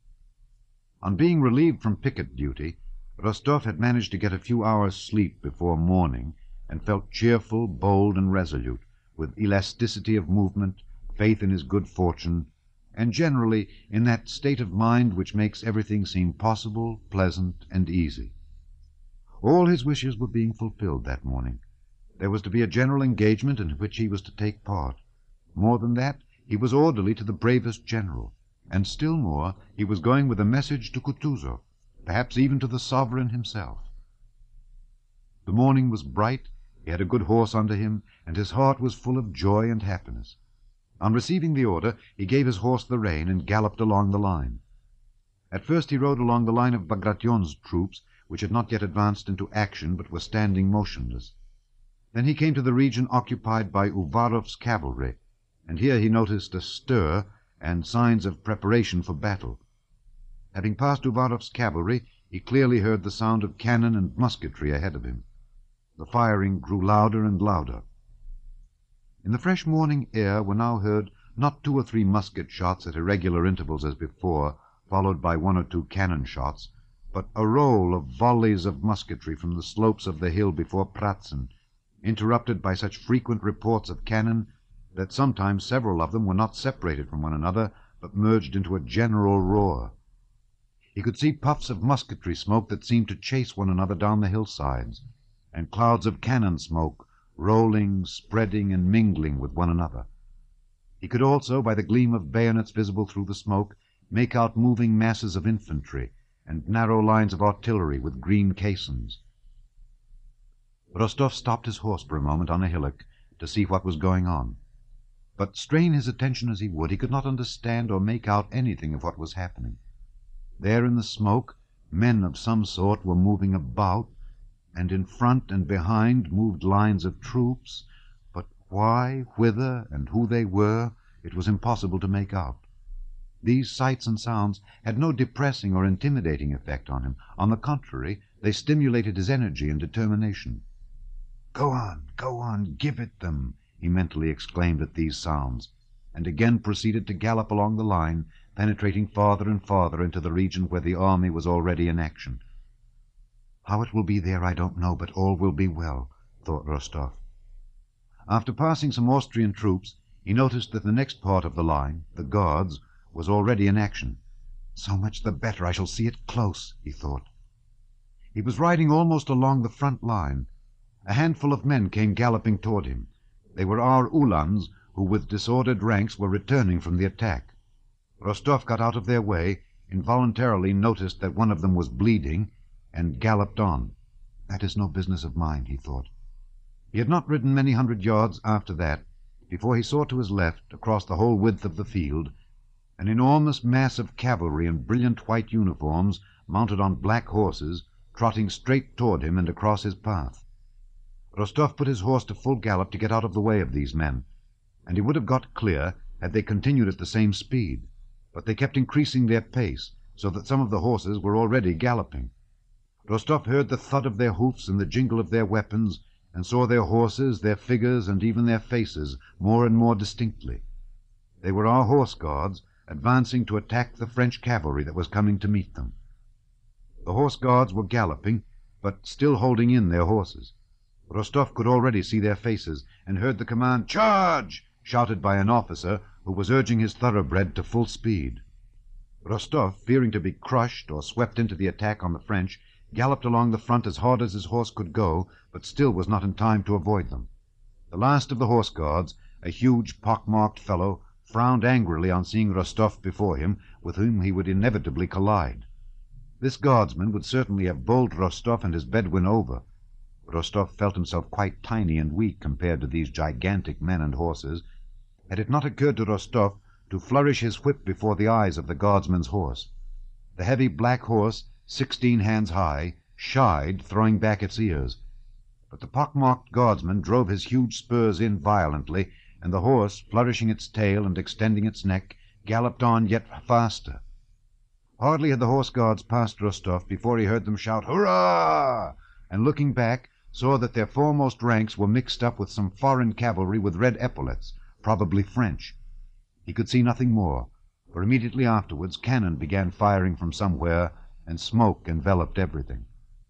On being relieved from picket duty, Rostov had managed to get a few hours' sleep before morning, and felt cheerful, bold, and resolute, with elasticity of movement, faith in his good fortune, and generally in that state of mind which makes everything seem possible, pleasant, and easy. All his wishes were being fulfilled that morning. There was to be a general engagement in which he was to take part. More than that, he was orderly to the bravest general, and still more, he was going with a message to Kutuzov, perhaps even to the sovereign himself. The morning was bright, he had a good horse under him, and his heart was full of joy and happiness. On receiving the order, he gave his horse the rein and galloped along the line. At first he rode along the line of Bagration's troops, which had not yet advanced into action but were standing motionless. Then he came to the region occupied by Uvarov's cavalry, and here he noticed a stir and signs of preparation for battle. Having passed Uvarov's cavalry, he clearly heard the sound of cannon and musketry ahead of him. The firing grew louder and louder. In the fresh morning air were now heard not 2 or 3 musket shots at irregular intervals as before, followed by 1 or 2 cannon shots, but a roll of volleys of musketry from the slopes of the hill before Pratzen, interrupted by such frequent reports of cannon that sometimes several of them were not separated from one another, but merged into a general roar. He could see puffs of musketry smoke that seemed to chase one another down the hillsides, and clouds of cannon smoke rolling, spreading, and mingling with one another. He could also, by the gleam of bayonets visible through the smoke, make out moving masses of infantry and narrow lines of artillery with green caissons. Rostov stopped his horse for a moment on a hillock to see what was going on. But strain his attention as he would, he could not understand or make out anything of what was happening. There in the smoke, men of some sort were moving about, and in front and behind moved lines of troops, but why, whither, and who they were, it was impossible to make out. These sights and sounds had no depressing or intimidating effect on him. On the contrary, they stimulated his energy and determination. Go on, give it them," he mentally exclaimed at these sounds, and again proceeded to gallop along the line, penetrating farther and farther into the region where the army was already in action. "How it will be there I don't know, but all will be well," thought Rostov. After passing some Austrian troops, he noticed that the next part of the line, the Guards, was already in action. "So much the better, I shall see it close," he thought. He was riding almost along the front line. A handful of men came galloping toward him. They were our Uhlans, who with disordered ranks were returning from the attack. Rostov got out of their way, involuntarily noticed that one of them was bleeding, and galloped on. "That is no business of mine," he thought. He had not ridden many 100 yards after that before he saw to his left, across the whole width of the field, an enormous mass of cavalry in brilliant white uniforms, mounted on black horses, trotting straight toward him and across his path. Rostov put his horse to full gallop to get out of the way of these men, and he would have got clear had they continued at the same speed, but they kept increasing their pace, so that some of the horses were already galloping. Rostov heard the thud of their hoofs and the jingle of their weapons, and saw their horses, their figures, and even their faces more and more distinctly. They were our horse guards, advancing to attack the French cavalry that was coming to meet them. The horse guards were galloping, but still holding in their horses. Rostov could already see their faces, and heard the command, "Charge!" shouted by an officer who was urging his thoroughbred to full speed. Rostov, fearing to be crushed or swept into the attack on the French, galloped along the front as hard as his horse could go, but still was not in time to avoid them. The last of the horse guards, a huge, pock-marked fellow, frowned angrily on seeing Rostov before him, with whom he would inevitably collide. This guardsman would certainly have bowled Rostov and his Bedouin over. Rostov felt himself quite tiny and weak compared to these gigantic men and horses. Had it not occurred to Rostov to flourish his whip before the eyes of the guardsman's horse. The heavy black horse, 16 hands high, shied, throwing back its ears. But the pock-marked guardsman drove his huge spurs in violently, and the horse, flourishing its tail and extending its neck, galloped on yet faster. Hardly had the horse guards passed Rostov before he heard them shout, "Hurrah!" and looking back, saw that their foremost ranks were mixed up with some foreign cavalry with red epaulets, probably French. He could see nothing more. for immediately afterwards cannon began firing from somewhere, and smoke enveloped everything.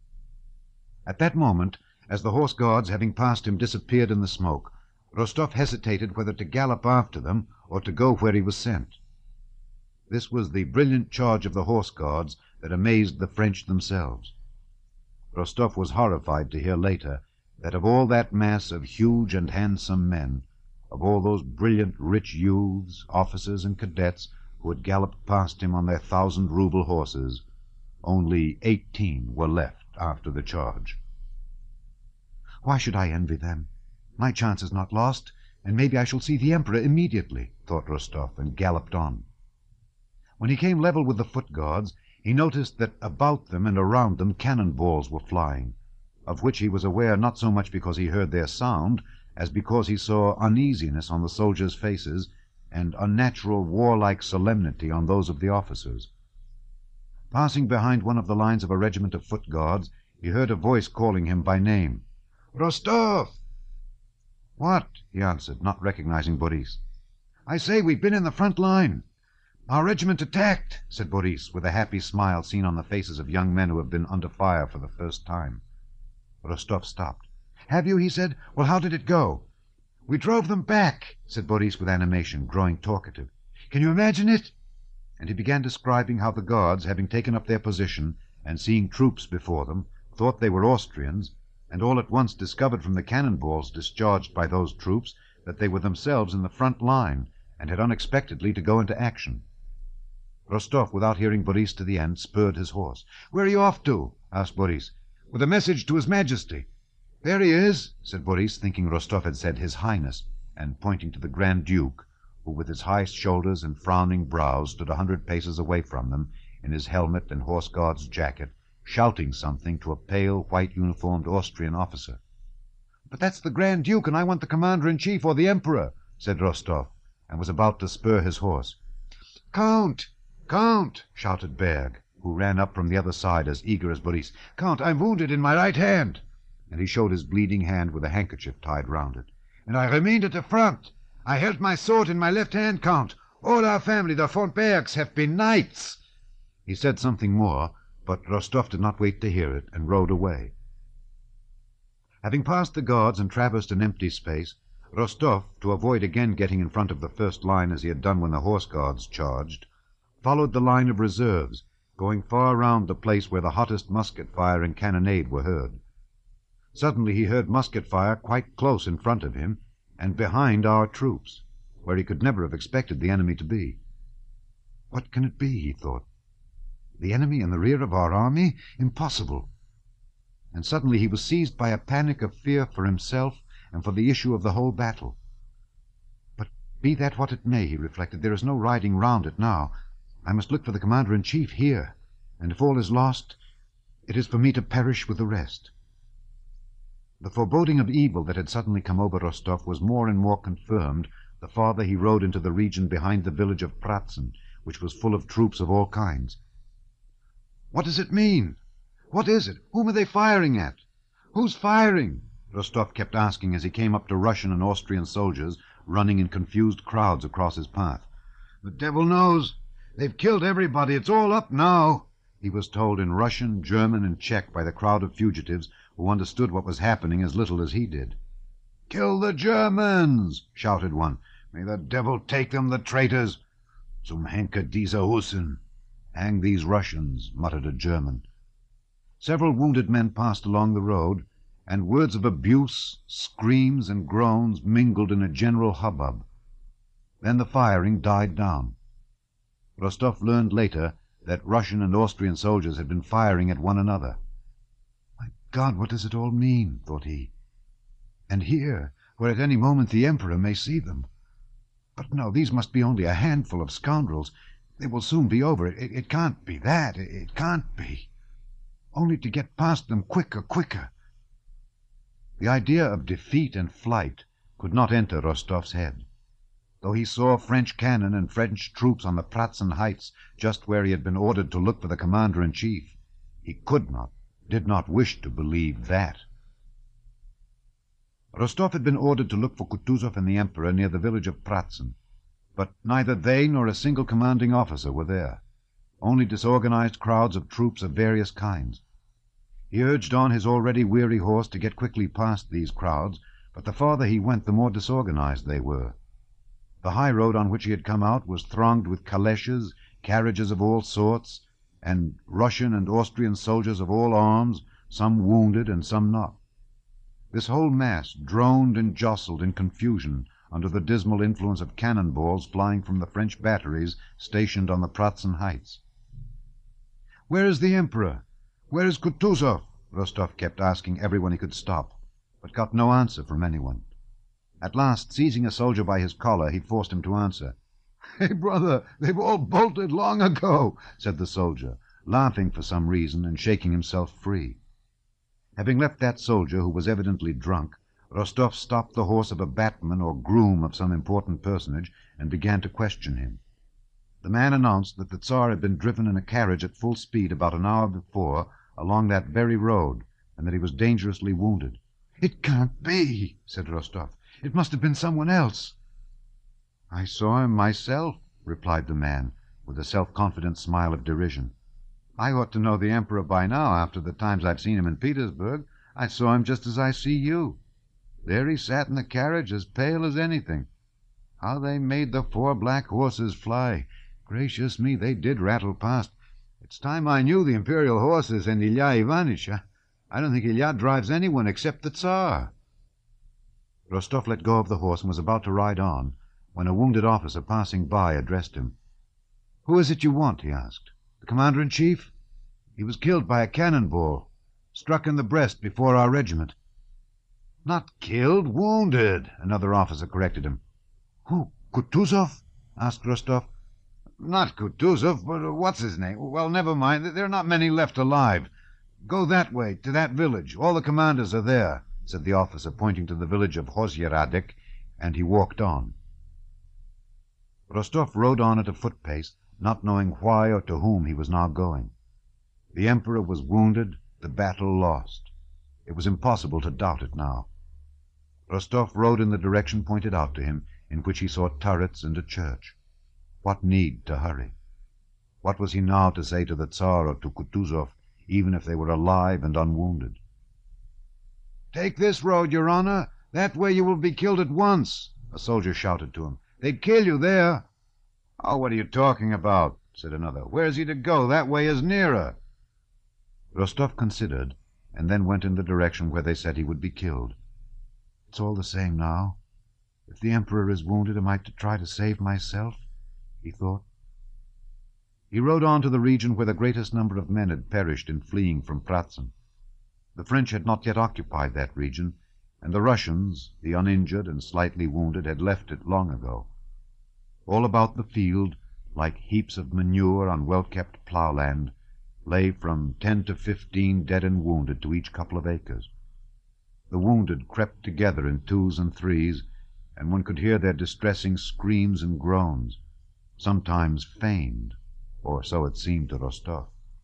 At that moment, as the Horse Guards, having passed him, disappeared in the smoke, Rostov hesitated whether to gallop after them or to go where he was sent. This was the brilliant charge of the Horse Guards that amazed the French themselves. Rostov was horrified to hear later that of all that mass of huge and handsome men, of all those brilliant, rich youths, officers, and cadets who had galloped past him on their 1,000-ruble horses, only 18 were left after the charge. "Why should I envy them? My chance is not lost, and maybe I shall see the Emperor immediately," thought Rostov, and galloped on. When he came level with the Foot Guards, he noticed that about them and around them cannon balls were flying, of which he was aware not so much because he heard their sound as because he saw uneasiness on the soldiers' faces and unnatural warlike solemnity on those of the officers. Passing behind one of the lines of a regiment of Foot Guards, he heard a voice calling him by name. "Rostov!" "What?" he answered, not recognizing Boris. "I say, we've been in the front line. Our regiment attacked," said Boris, with a happy smile seen on the faces of young men who have been under fire for the first time. Rostov stopped. "Have you?" he said. "Well, how did it go?" "We drove them back," said Boris with animation, growing talkative. "Can you imagine it?" And he began describing how the Guards, having taken up their position and seeing troops before them, thought they were Austrians, and all at once discovered from the cannon balls discharged by those troops that they were themselves in the front line and had unexpectedly to go into action. Rostov, without hearing Boris to the end, spurred his horse. "Where are you off to?" asked Boris. "With a message to His Majesty." "There he is," said Boris, thinking Rostov had said His Highness, and pointing to the Grand Duke, who with his high shoulders and frowning brows stood 100 paces away from them, in his helmet and Horse Guard's jacket, shouting something to a pale, white-uniformed Austrian officer. "But that's the Grand Duke, and I want the Commander-in-Chief or the Emperor," said Rostov, and was about to spur his horse. "Count! Count!" shouted Berg, who ran up from the other side as eager as Boris. "Count, I'm wounded in my right hand," and he showed his bleeding hand with a handkerchief tied round it. "And I remained at the front. I held my sword in my left hand, Count. All our family, the von Bergs, have been knights." He said something more, but Rostov did not wait to hear it, and rode away. Having passed the Guards and traversed an empty space, Rostov, to avoid again getting in front of the first line as he had done when the Horse Guards charged, followed the line of reserves, going far round the place where the hottest musket fire and cannonade were heard. Suddenly he heard musket fire quite close in front of him, and behind our troops, where he could never have expected the enemy to be. "What can it be?" he thought. "The enemy in the rear of our army? Impossible!" And suddenly he was seized by a panic of fear for himself and for the issue of the whole battle. "But be that what it may," he reflected, "there is no riding round it now. I must look for the Commander-in-Chief here, and if all is lost, it is for me to perish with the rest." The foreboding of evil that had suddenly come over Rostov was more and more confirmed the farther he rode into the region behind the village of Pratzen, which was full of troops of all kinds. "What does it mean? What is it? Whom are they firing at? Who's firing?" Rostov kept asking as he came up to Russian and Austrian soldiers running in confused crowds across his path. "The devil knows. They've killed everybody. It's all up now," he was told in Russian, German, and Czech by the crowd of fugitives who understood what was happening as little as he did. "Kill the Germans!" shouted one. "May the devil take them, the traitors! Zum Henker dieser Russen!" "Hang these Russians!" muttered a German. Several wounded men passed along the road, and words of abuse, screams, and groans mingled in a general hubbub. Then the firing died down. Rostov learned later that Russian and Austrian soldiers had been firing at one another. "My God, what does it all mean?" thought he. "And here, where at any moment the Emperor may see them. But no, these must be only a handful of scoundrels. They will soon be over. It can't be that. It can't be. Only to get past them quicker, quicker." The idea of defeat and flight could not enter Rostov's head. Though he saw French cannon and French troops on the Pratzen heights just where he had been ordered to look for the Commander-in-Chief, he could not, did not wish to believe that. Rostov had been ordered to look for Kutuzov and the Emperor near the village of Pratzen, but neither they nor a single commanding officer were there, only disorganized crowds of troops of various kinds. He urged on his already weary horse to get quickly past these crowds, but the farther he went the more disorganized they were. The high road on which he had come out was thronged with calèches, carriages of all sorts, and Russian and Austrian soldiers of all arms, some wounded and some not. This whole mass droned and jostled in confusion under the dismal influence of cannon balls flying from the French batteries stationed on the Pratzen heights. "Where is the Emperor? Where is Kutuzov?" Rostov kept asking everyone he could stop, but got no answer from anyone. At last, seizing a soldier by his collar, he forced him to answer. "Hey, brother, they've all bolted long ago," said the soldier, laughing for some reason and shaking himself free. Having left that soldier, who was evidently drunk, Rostov stopped the horse of a batman or groom of some important personage and began to question him. The man announced that the Tsar had been driven in a carriage at full speed about an hour before along that very road, and that he was dangerously wounded. "It can't be," said Rostov. "It must have been someone else." "I saw him myself," replied the man, with a self-confident smile of derision. "I ought to know the Emperor by now, after the times I've seen him in Petersburg. I saw him just as I see you. There he sat in the carriage, as pale as anything. How they made the 4 black horses fly! Gracious me, they did rattle past. It's time I knew the imperial horses and Ilya Ivanitch. I don't think Ilya drives anyone except the Tsar." Rostov let go of the horse and was about to ride on, when a wounded officer passing by addressed him. "Who is it you want?" he asked. "The commander-in-chief? He was killed by a cannon-ball, struck in the breast before our regiment." "Not killed, wounded," another officer corrected him. "Who, Kutuzov?" asked Rostov. "Not Kutuzov, but what's his name? Well, never mind. There are not many left alive. Go that way, to that village. All the commanders are there," said the officer, pointing to the village of Hozyeradek, and he walked on. Rostov rode on at a foot-pace, not knowing why or to whom he was now going. The Emperor was wounded, the battle lost. It was impossible to doubt it now. Rostov rode in the direction pointed out to him, in which he saw turrets and a church. What need to hurry? What was he now to say to the Tsar or to Kutuzov, even if they were alive and unwounded? "Take this road, your honor. That way you will be killed at once," a soldier shouted to him. "They'd kill you there." "Oh, what are you talking about?" said another. "Where's he to go? That way is nearer." Rostov considered, and then went in the direction where they said he would be killed. "It's all the same now. If the Emperor is wounded, am I to try to save myself?" he thought. He rode on to the region where the greatest number of men had perished in fleeing from Pratzen. The French had not yet occupied that region, and the Russians, the uninjured and slightly wounded, had left it long ago. All about the field, like heaps of manure on well-kept ploughland, lay from 10 to 15 dead and wounded to each couple of acres. The wounded crept together in 2s and 3s, and one could hear their distressing screams and groans, sometimes feigned, or so it seemed to Rostov.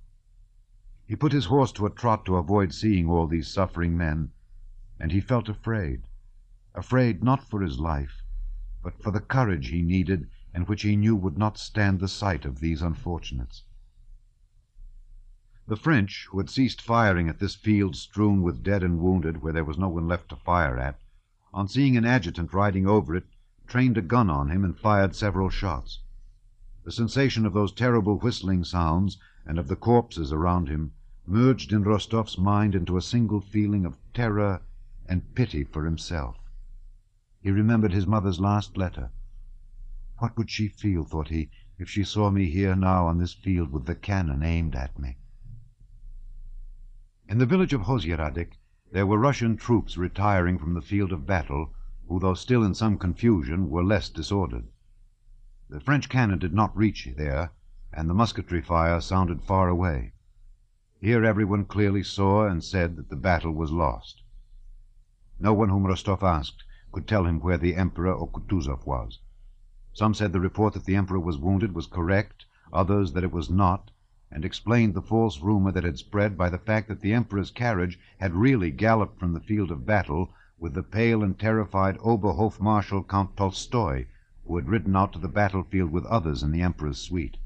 He put his horse to a trot to avoid seeing all these suffering men, and he felt afraid not for his life, but for the courage he needed and which he knew would not stand the sight of these unfortunates. The French, who had ceased firing at this field strewn with dead and wounded where there was no one left to fire at, on seeing an adjutant riding over it, trained a gun on him and fired several shots. The sensation of those terrible whistling sounds and of the corpses around him merged in Rostov's mind into a single feeling of terror and pity for himself. He remembered his mother's last letter. What would she feel, thought he, if she saw me here now on this field with the cannon aimed at me? In the village of Hozyeradek there were Russian troops retiring from the field of battle, who, though still in some confusion, were less disordered. The French cannon did not reach there, and the musketry fire sounded far away. Here everyone clearly saw and said that the battle was lost. No one whom Rostov asked could tell him where the Emperor or Kutuzov was. Some said the report that the Emperor was wounded was correct, others that it was not, and explained the false rumor that had spread by the fact that the Emperor's carriage had really galloped from the field of battle with the pale and terrified Oberhofmarschall Count Tolstoy, who had ridden out to the battlefield with others in the Emperor's suite.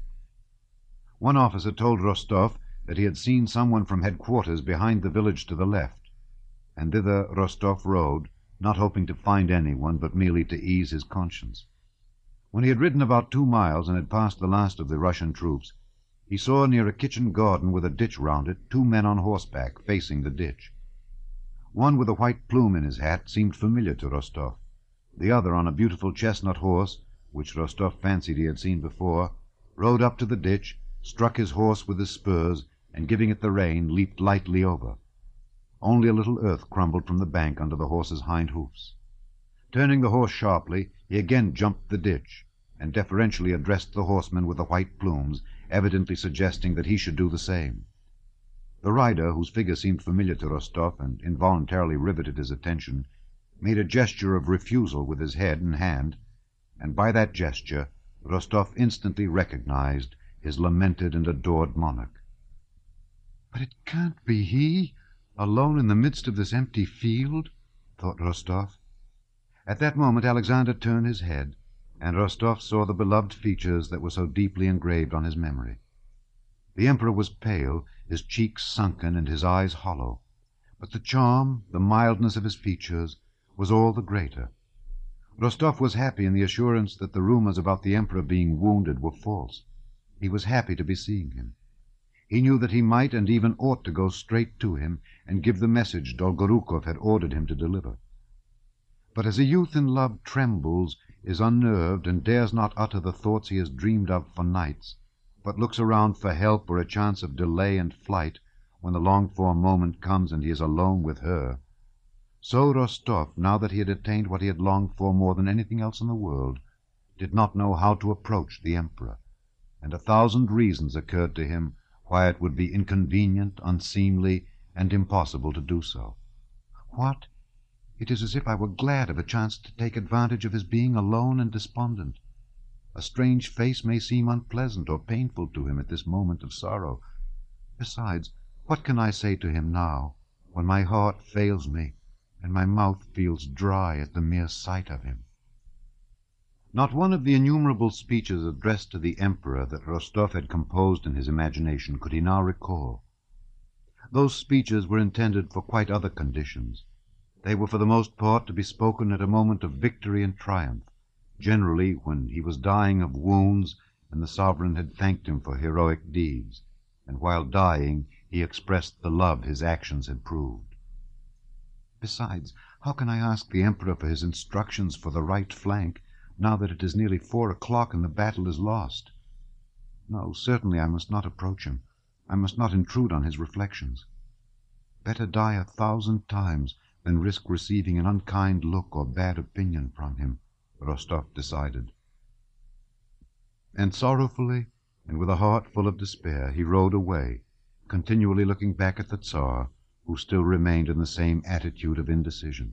One officer told Rostov that he had seen someone from headquarters behind the village to the left, and thither Rostov rode, not hoping to find anyone, but merely to ease his conscience. When he had ridden about 2 miles and had passed the last of the Russian troops, he saw near a kitchen garden with a ditch round it 2 men on horseback facing the ditch. One with a white plume in his hat seemed familiar to Rostov. The other, on a beautiful chestnut horse, which Rostov fancied he had seen before, rode up to the ditch, struck his horse with his spurs, and giving it the rein, leaped lightly over. Only a little earth crumbled from the bank under the horse's hind hoofs. Turning the horse sharply, he again jumped the ditch, and deferentially addressed the horseman with the white plumes, evidently suggesting that he should do the same. The rider, whose figure seemed familiar to Rostov and involuntarily riveted his attention, made a gesture of refusal with his head and hand, and by that gesture Rostov instantly recognized his lamented and adored monarch. "But it can't be he, alone in the midst of this empty field," thought Rostov. At that moment Alexander turned his head, and Rostov saw the beloved features that were so deeply engraved on his memory. The Emperor was pale, his cheeks sunken and his eyes hollow, but the charm, the mildness of his features was all the greater. Rostov was happy in the assurance that the rumors about the Emperor being wounded were false. He was happy to be seeing him. He knew that he might and even ought to go straight to him and give the message Dolgorukov had ordered him to deliver. But as a youth in love trembles, is unnerved, and dares not utter the thoughts he has dreamed of for nights, but looks around for help or a chance of delay and flight when the longed-for moment comes and he is alone with her, so Rostov, now that he had attained what he had longed for more than anything else in the world, did not know how to approach the Emperor, and 1,000 reasons occurred to him why it would be inconvenient, unseemly, and impossible to do so. What? It is as if I were glad of a chance to take advantage of his being alone and despondent. A strange face may seem unpleasant or painful to him at this moment of sorrow. Besides, what can I say to him now, when my heart fails me, and my mouth feels dry at the mere sight of him? Not one of the innumerable speeches addressed to the Emperor that Rostov had composed in his imagination could he now recall. Those speeches were intended for quite other conditions. They were for the most part to be spoken at a moment of victory and triumph, generally when he was dying of wounds and the sovereign had thanked him for heroic deeds, and while dying he expressed the love his actions had proved. Besides, how can I ask the Emperor for his instructions for the right flank, now that it is nearly 4 o'clock and the battle is lost? No, certainly I must not approach him. I must not intrude on his reflections. Better die 1,000 times than risk receiving an unkind look or bad opinion from him, Rostov decided. And sorrowfully, and with a heart full of despair, he rode away, continually looking back at the Tsar, who still remained in the same attitude of indecision.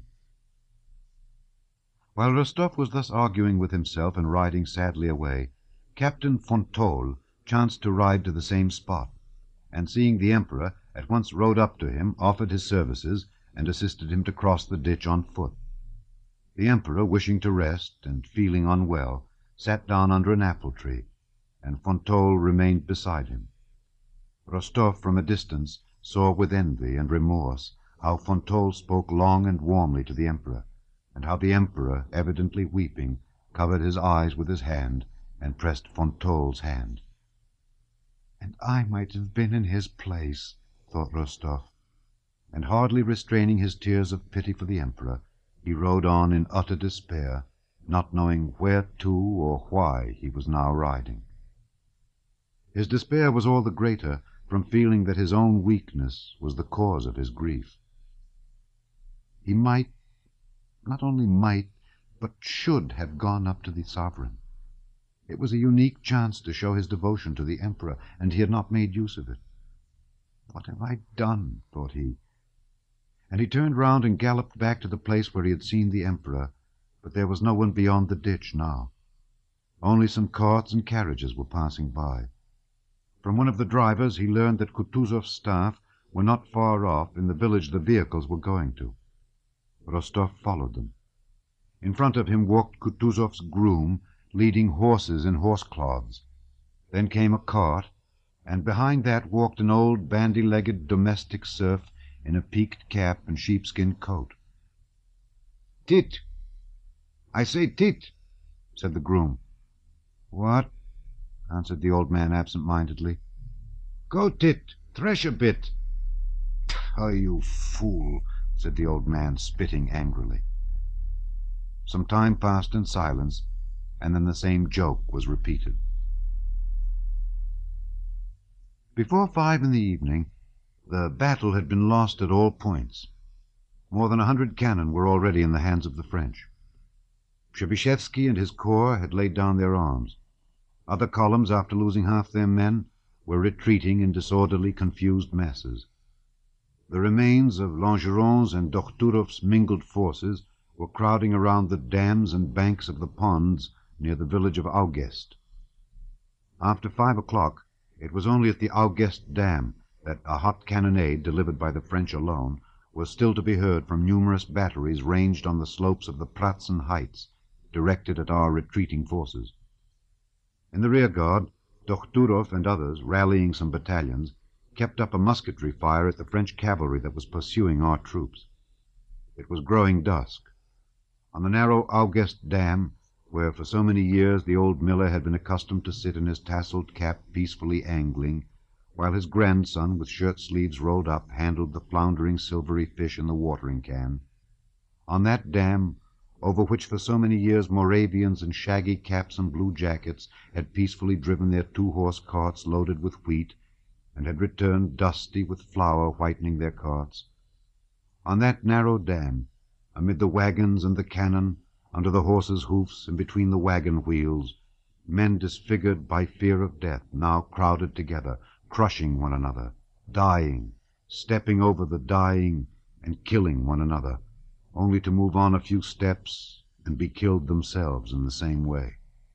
While Rostov was thus arguing with himself and riding sadly away, Captain Fontol chanced to ride to the same spot, and seeing the Emperor, at once rode up to him, offered his services, and assisted him to cross the ditch on foot. The Emperor, wishing to rest, and feeling unwell, sat down under an apple tree, and Fontol remained beside him. Rostov, from a distance, saw with envy and remorse how Fontol spoke long and warmly to the Emperor, and how the Emperor, evidently weeping, covered his eyes with his hand and pressed Fontol's hand. "And I might have been in his place," thought Rostov, and hardly restraining his tears of pity for the Emperor, he rode on in utter despair, not knowing where to or why he was now riding. His despair was all the greater from feeling that his own weakness was the cause of his grief. He might, not only might, but should have gone up to the sovereign. It was a unique chance to show his devotion to the Emperor, and he had not made use of it. "What have I done?" thought he. And he turned round and galloped back to the place where he had seen the Emperor, but there was no one beyond the ditch now. Only some carts and carriages were passing by. From one of the drivers he learned that Kutuzov's staff were not far off in the village the vehicles were going to. Rostov followed them. In front of him walked Kutuzov's groom, leading horses in horse-cloths. Then came a cart, and behind that walked an old bandy-legged domestic serf in a peaked cap and sheepskin coat. "Tit! I say, Tit!" said the groom. "What?" answered the old man absent-mindedly. "Go, Tit, thresh a bit." "Oh, you fool!" said the old man, spitting angrily. Some time passed in silence, and then the same joke was repeated. Before 5 in the evening, the battle had been lost at all points. More than 100 cannon were already in the hands of the French. Przemyślski and his corps had laid down their arms. Other columns, after losing half their men, were retreating in disorderly, confused masses. The remains of Langeron's and Dokhturov's mingled forces were crowding around the dams and banks of the ponds near the village of Augest. After 5 o'clock, it was only at the Augest Dam that a hot cannonade, delivered by the French alone, was still to be heard from numerous batteries ranged on the slopes of the Pratzen heights, directed at our retreating forces. In the rearguard, Dokhturov and others, rallying some battalions, kept up a musketry fire at the French cavalry that was pursuing our troops. It was growing dusk. On the narrow Augest Dam, where for so many years the old miller had been accustomed to sit in his tasseled cap peacefully angling, while his grandson, with shirt-sleeves rolled up, handled the floundering silvery fish in the watering-can. On that dam, over which for so many years Moravians in shaggy caps and blue jackets had peacefully driven their 2-horse carts loaded with wheat, and had returned dusty with flour whitening their carts. On that narrow dam, amid the wagons and the cannon, under the horses' hoofs and between the wagon wheels, men disfigured by fear of death now crowded together, crushing one another, dying, stepping over the dying, and killing one another, only to move on a few steps and be killed themselves in the same way.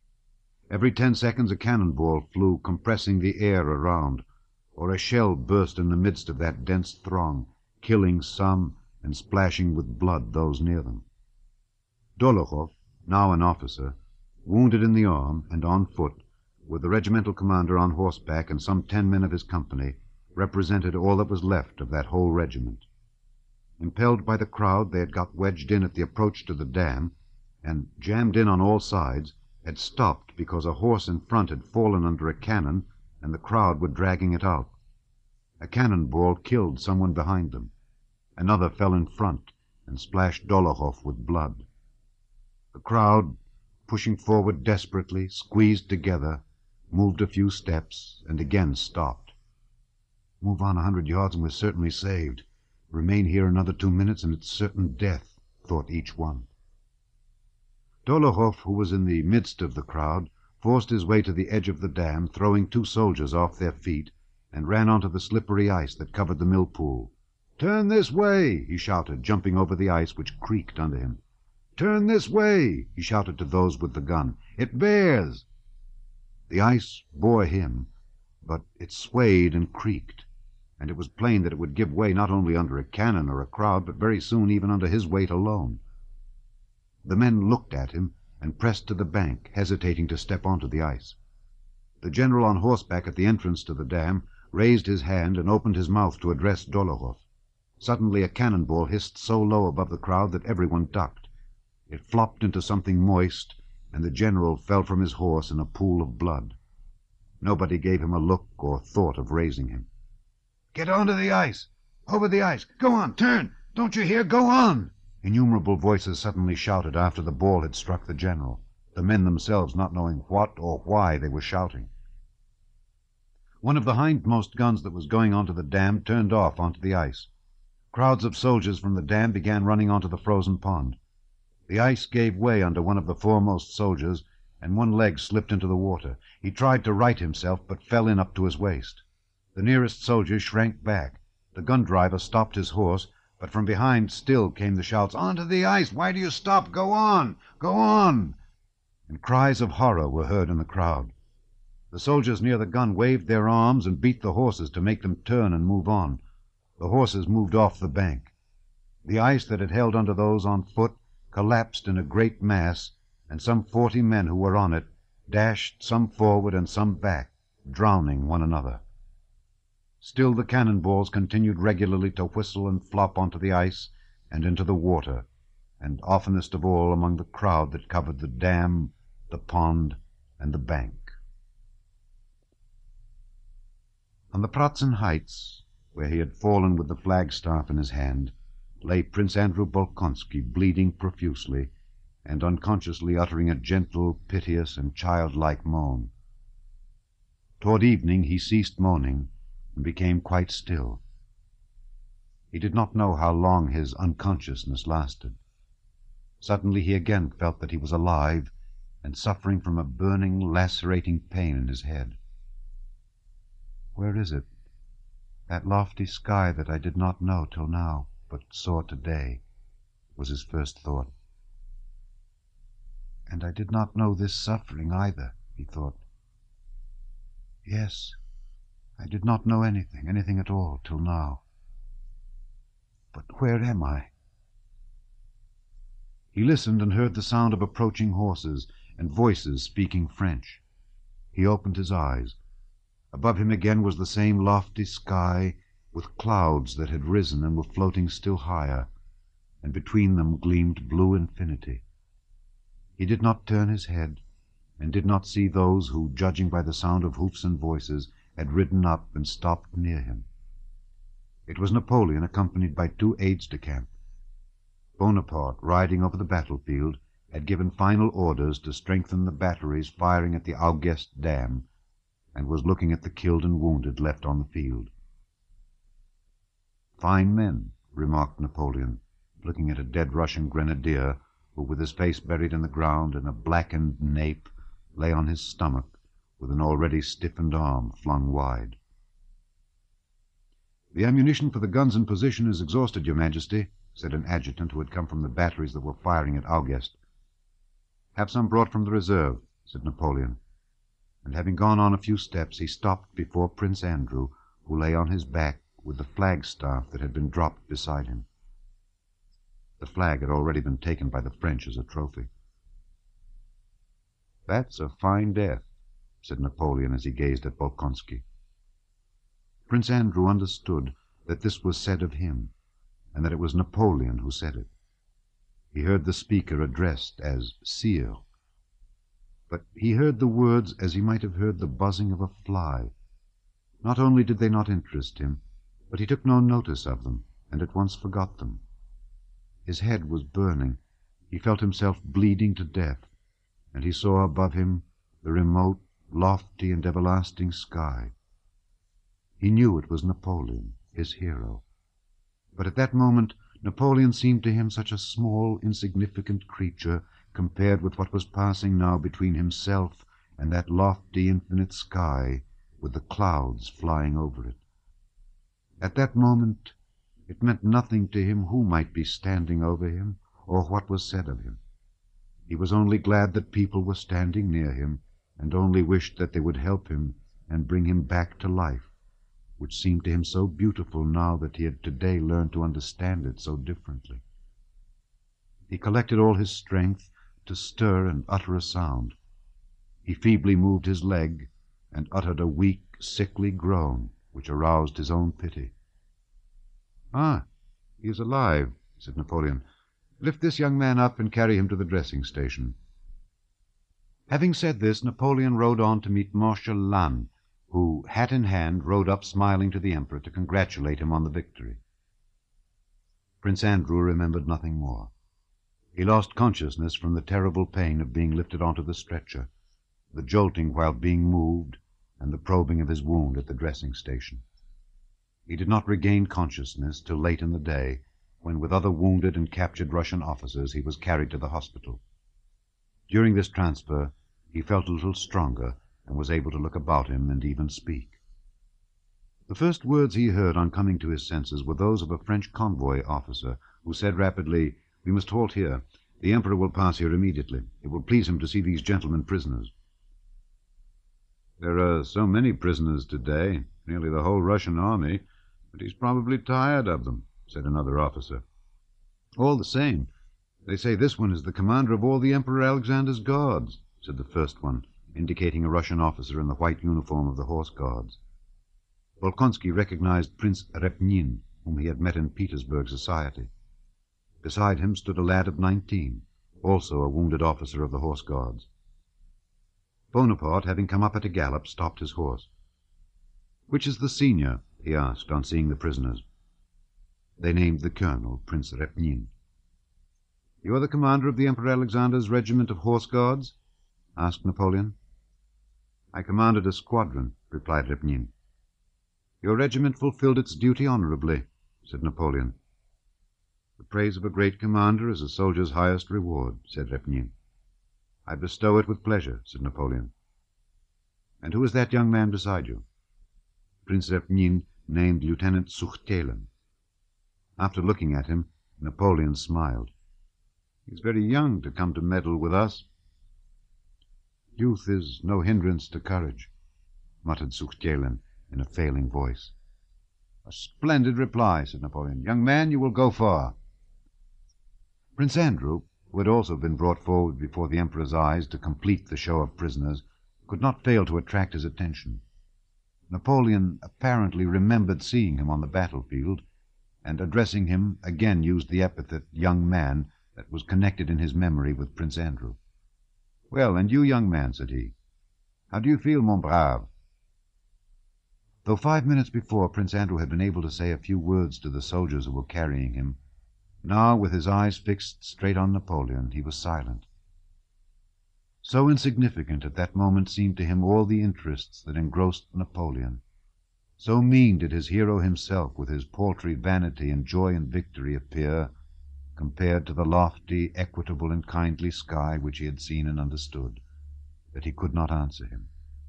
Every 10 seconds a cannonball flew, compressing the air around, or a shell burst in the midst of that dense throng, killing some and splashing with blood those near them. Dolokhov, now an officer, wounded in the arm and on foot, with the regimental commander on horseback and some 10 men of his company, represented all that was left of that whole regiment. Impelled by the crowd, they had got wedged in at the approach to the dam, and, jammed in on all sides, had stopped because a horse in front had fallen under a cannon and the crowd were dragging it out. A cannonball killed someone behind them. Another fell in front and splashed Dolokhov with blood. The crowd, pushing forward desperately, squeezed together, moved a few steps, and again stopped. "Move on 100 yards and we're certainly saved. Remain here another 2 minutes and it's certain death," thought each one. Dolokhov, who was in the midst of the crowd, forced his way to the edge of the dam, throwing 2 soldiers off their feet, and ran onto the slippery ice that covered the mill pool. "Turn this way!" he shouted, jumping over the ice which creaked under him. "Turn this way!" he shouted to those with the gun. "It bears!" The ice bore him, but it swayed and creaked, and it was plain that it would give way not only under a cannon or a crowd, but very soon even under his weight alone. The men looked at him and pressed to the bank, hesitating to step onto the ice. The general on horseback at the entrance to the dam raised his hand and opened his mouth to address Dolokhov. Suddenly a cannonball hissed so low above the crowd that everyone ducked. It flopped into something moist, and the general fell from his horse in a pool of blood. Nobody gave him a look or thought of raising him. "Get onto the ice! Over the ice! Go on! Turn! Don't you hear? Go on!" Innumerable voices suddenly shouted after the ball had struck the general, the men themselves not knowing what or why they were shouting. One of the hindmost guns that was going onto the dam turned off onto the ice. Crowds of soldiers from the dam began running onto the frozen pond. The ice gave way under one of the foremost soldiers, and one leg slipped into the water. He tried to right himself, but fell in up to his waist. The nearest soldier shrank back. The gun driver stopped his horse, but from behind still came the shouts, "Onto the ice! Why do you stop? Go on! Go on!" And cries of horror were heard in the crowd. The soldiers near the gun waved their arms and beat the horses to make them turn and move on. The horses moved off the bank. The ice that had held under those on foot collapsed in a great mass, and some 40 men who were on it dashed some forward and some back, drowning one another. Still the cannonballs continued regularly to whistle and flop onto the ice and into the water, and oftenest of all among the crowd that covered the dam, the pond, and the bank. On the Pratzen Heights, where he had fallen with the flagstaff in his hand, lay Prince Andrew Bolkonsky, bleeding profusely, and unconsciously uttering a gentle, piteous, and childlike moan. Toward evening he ceased moaning and became quite still. He did not know how long his unconsciousness lasted. Suddenly he again felt that he was alive and suffering from a burning, lacerating pain in his head. Where is it? That lofty sky that I did not know till now, but saw today, was his first thought. And I did not know this suffering either, he thought. Yes, I did not know anything at all, till now. But where am I? He listened and heard the sound of approaching horses and voices speaking French. He opened his eyes. Above him again was the same lofty sky, with clouds that had risen and were floating still higher, and between them gleamed blue infinity. He did not turn his head, and did not see those who, judging by the sound of hoofs and voices, had ridden up and stopped near him. It was Napoleon, accompanied by 2 aides-de-camp. Bonaparte, riding over the battlefield, had given final orders to strengthen the batteries firing at the Augest Dam, and was looking at the killed and wounded left on the field. "Fine men," remarked Napoleon, looking at a dead Russian grenadier who, with his face buried in the ground and a blackened nape, lay on his stomach with an already stiffened arm flung wide. "The ammunition for the guns in position is exhausted, Your Majesty," said an adjutant who had come from the batteries that were firing at Augest. "Have some brought from the reserve," said Napoleon, and having gone on a few steps he stopped before Prince Andrew, who lay on his back with the flagstaff that had been dropped beside him. The flag had already been taken by the French as a trophy. "That's a fine death," said Napoleon as he gazed at Bolkonsky. Prince Andrew understood that this was said of him, and that it was Napoleon who said it. He heard the speaker addressed as Sire, but he heard the words as he might have heard the buzzing of a fly. Not only did they not interest him, but he took no notice of them, and at once forgot them. His head was burning. He felt himself bleeding to death, and he saw above him the remote, lofty, and everlasting sky. He knew it was Napoleon, his hero. But at that moment Napoleon seemed to him such a small, insignificant creature compared with what was passing now between himself and that lofty, infinite sky with the clouds flying over it. At that moment it meant nothing to him who might be standing over him or what was said of him. He was only glad that people were standing near him, and only wished that they would help him and bring him back to life, which seemed to him so beautiful now that he had today learned to understand it so differently. He collected all his strength to stir and utter a sound. He feebly moved his leg and uttered a weak, sickly groan which aroused his own pity. "Ah, he is alive," said Napoleon. "Lift this young man up and carry him to the dressing station." Having said this, Napoleon rode on to meet Marshal Lannes, who, hat in hand, rode up smiling to the Emperor to congratulate him on the victory. Prince Andrew remembered nothing more. He lost consciousness from the terrible pain of being lifted onto the stretcher, the jolting while being moved, and the probing of his wound at the dressing station. He did not regain consciousness till late in the day, when with other wounded and captured Russian officers he was carried to the hospital. During this transfer he felt a little stronger and was able to look about him and even speak. The first words he heard on coming to his senses were those of a French convoy officer, who said rapidly, "We must halt here. The Emperor will pass here immediately. It will please him to see these gentlemen prisoners." "There are so many prisoners today, nearly the whole Russian army, that he's probably tired of them," said another officer. "All the same, "They say this one is the commander of all the Emperor Alexander's guards," said the first one, indicating a Russian officer in the white uniform of the Horse Guards. Bolkonsky recognized Prince Repnin, whom he had met in Petersburg society. Beside him stood a lad of 19, also a wounded officer of the Horse Guards. Bonaparte, having come up at a gallop, stopped his horse. "Which is the senior?" he asked, on seeing the prisoners. They named the colonel, Prince Repnin. "You are the commander of the Emperor Alexander's regiment of Horse Guards?" asked Napoleon. "I commanded a squadron," replied Repnin. "Your regiment fulfilled its duty honorably," said Napoleon. "The praise of a great commander is a soldier's highest reward," said Repnin. "I bestow it with pleasure," said Napoleon. "And who is that young man beside you?" Prince Repnin named Lieutenant Suchtelen. After looking at him, Napoleon smiled. "He is very young to come to meddle with us." "Youth is no hindrance to courage," muttered Suchtelen in a failing voice. "A splendid reply," said Napoleon. "Young man, you will go far." Prince Andrew, who had also been brought forward before the Emperor's eyes to complete the show of prisoners, could not fail to attract his attention. Napoleon apparently remembered seeing him on the battlefield, and addressing him again used the epithet "young man" that was connected in his memory with Prince Andrew. "Well, and you, young man," said he, "how do you feel, mon brave?" Though 5 minutes before Prince Andrew had been able to say a few words to the soldiers who were carrying him, now, with his eyes fixed straight on Napoleon, he was silent. So insignificant at that moment seemed to him all the interests that engrossed Napoleon. So mean did his hero himself, with his paltry vanity and joy in victory, appear, compared to the lofty, equitable, and kindly sky which he had seen and understood, that he could not answer him.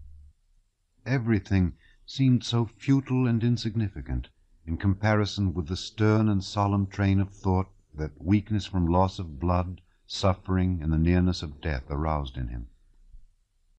Everything seemed so futile and insignificant in comparison with the stern and solemn train of thought that weakness from loss of blood, suffering, and the nearness of death aroused in him.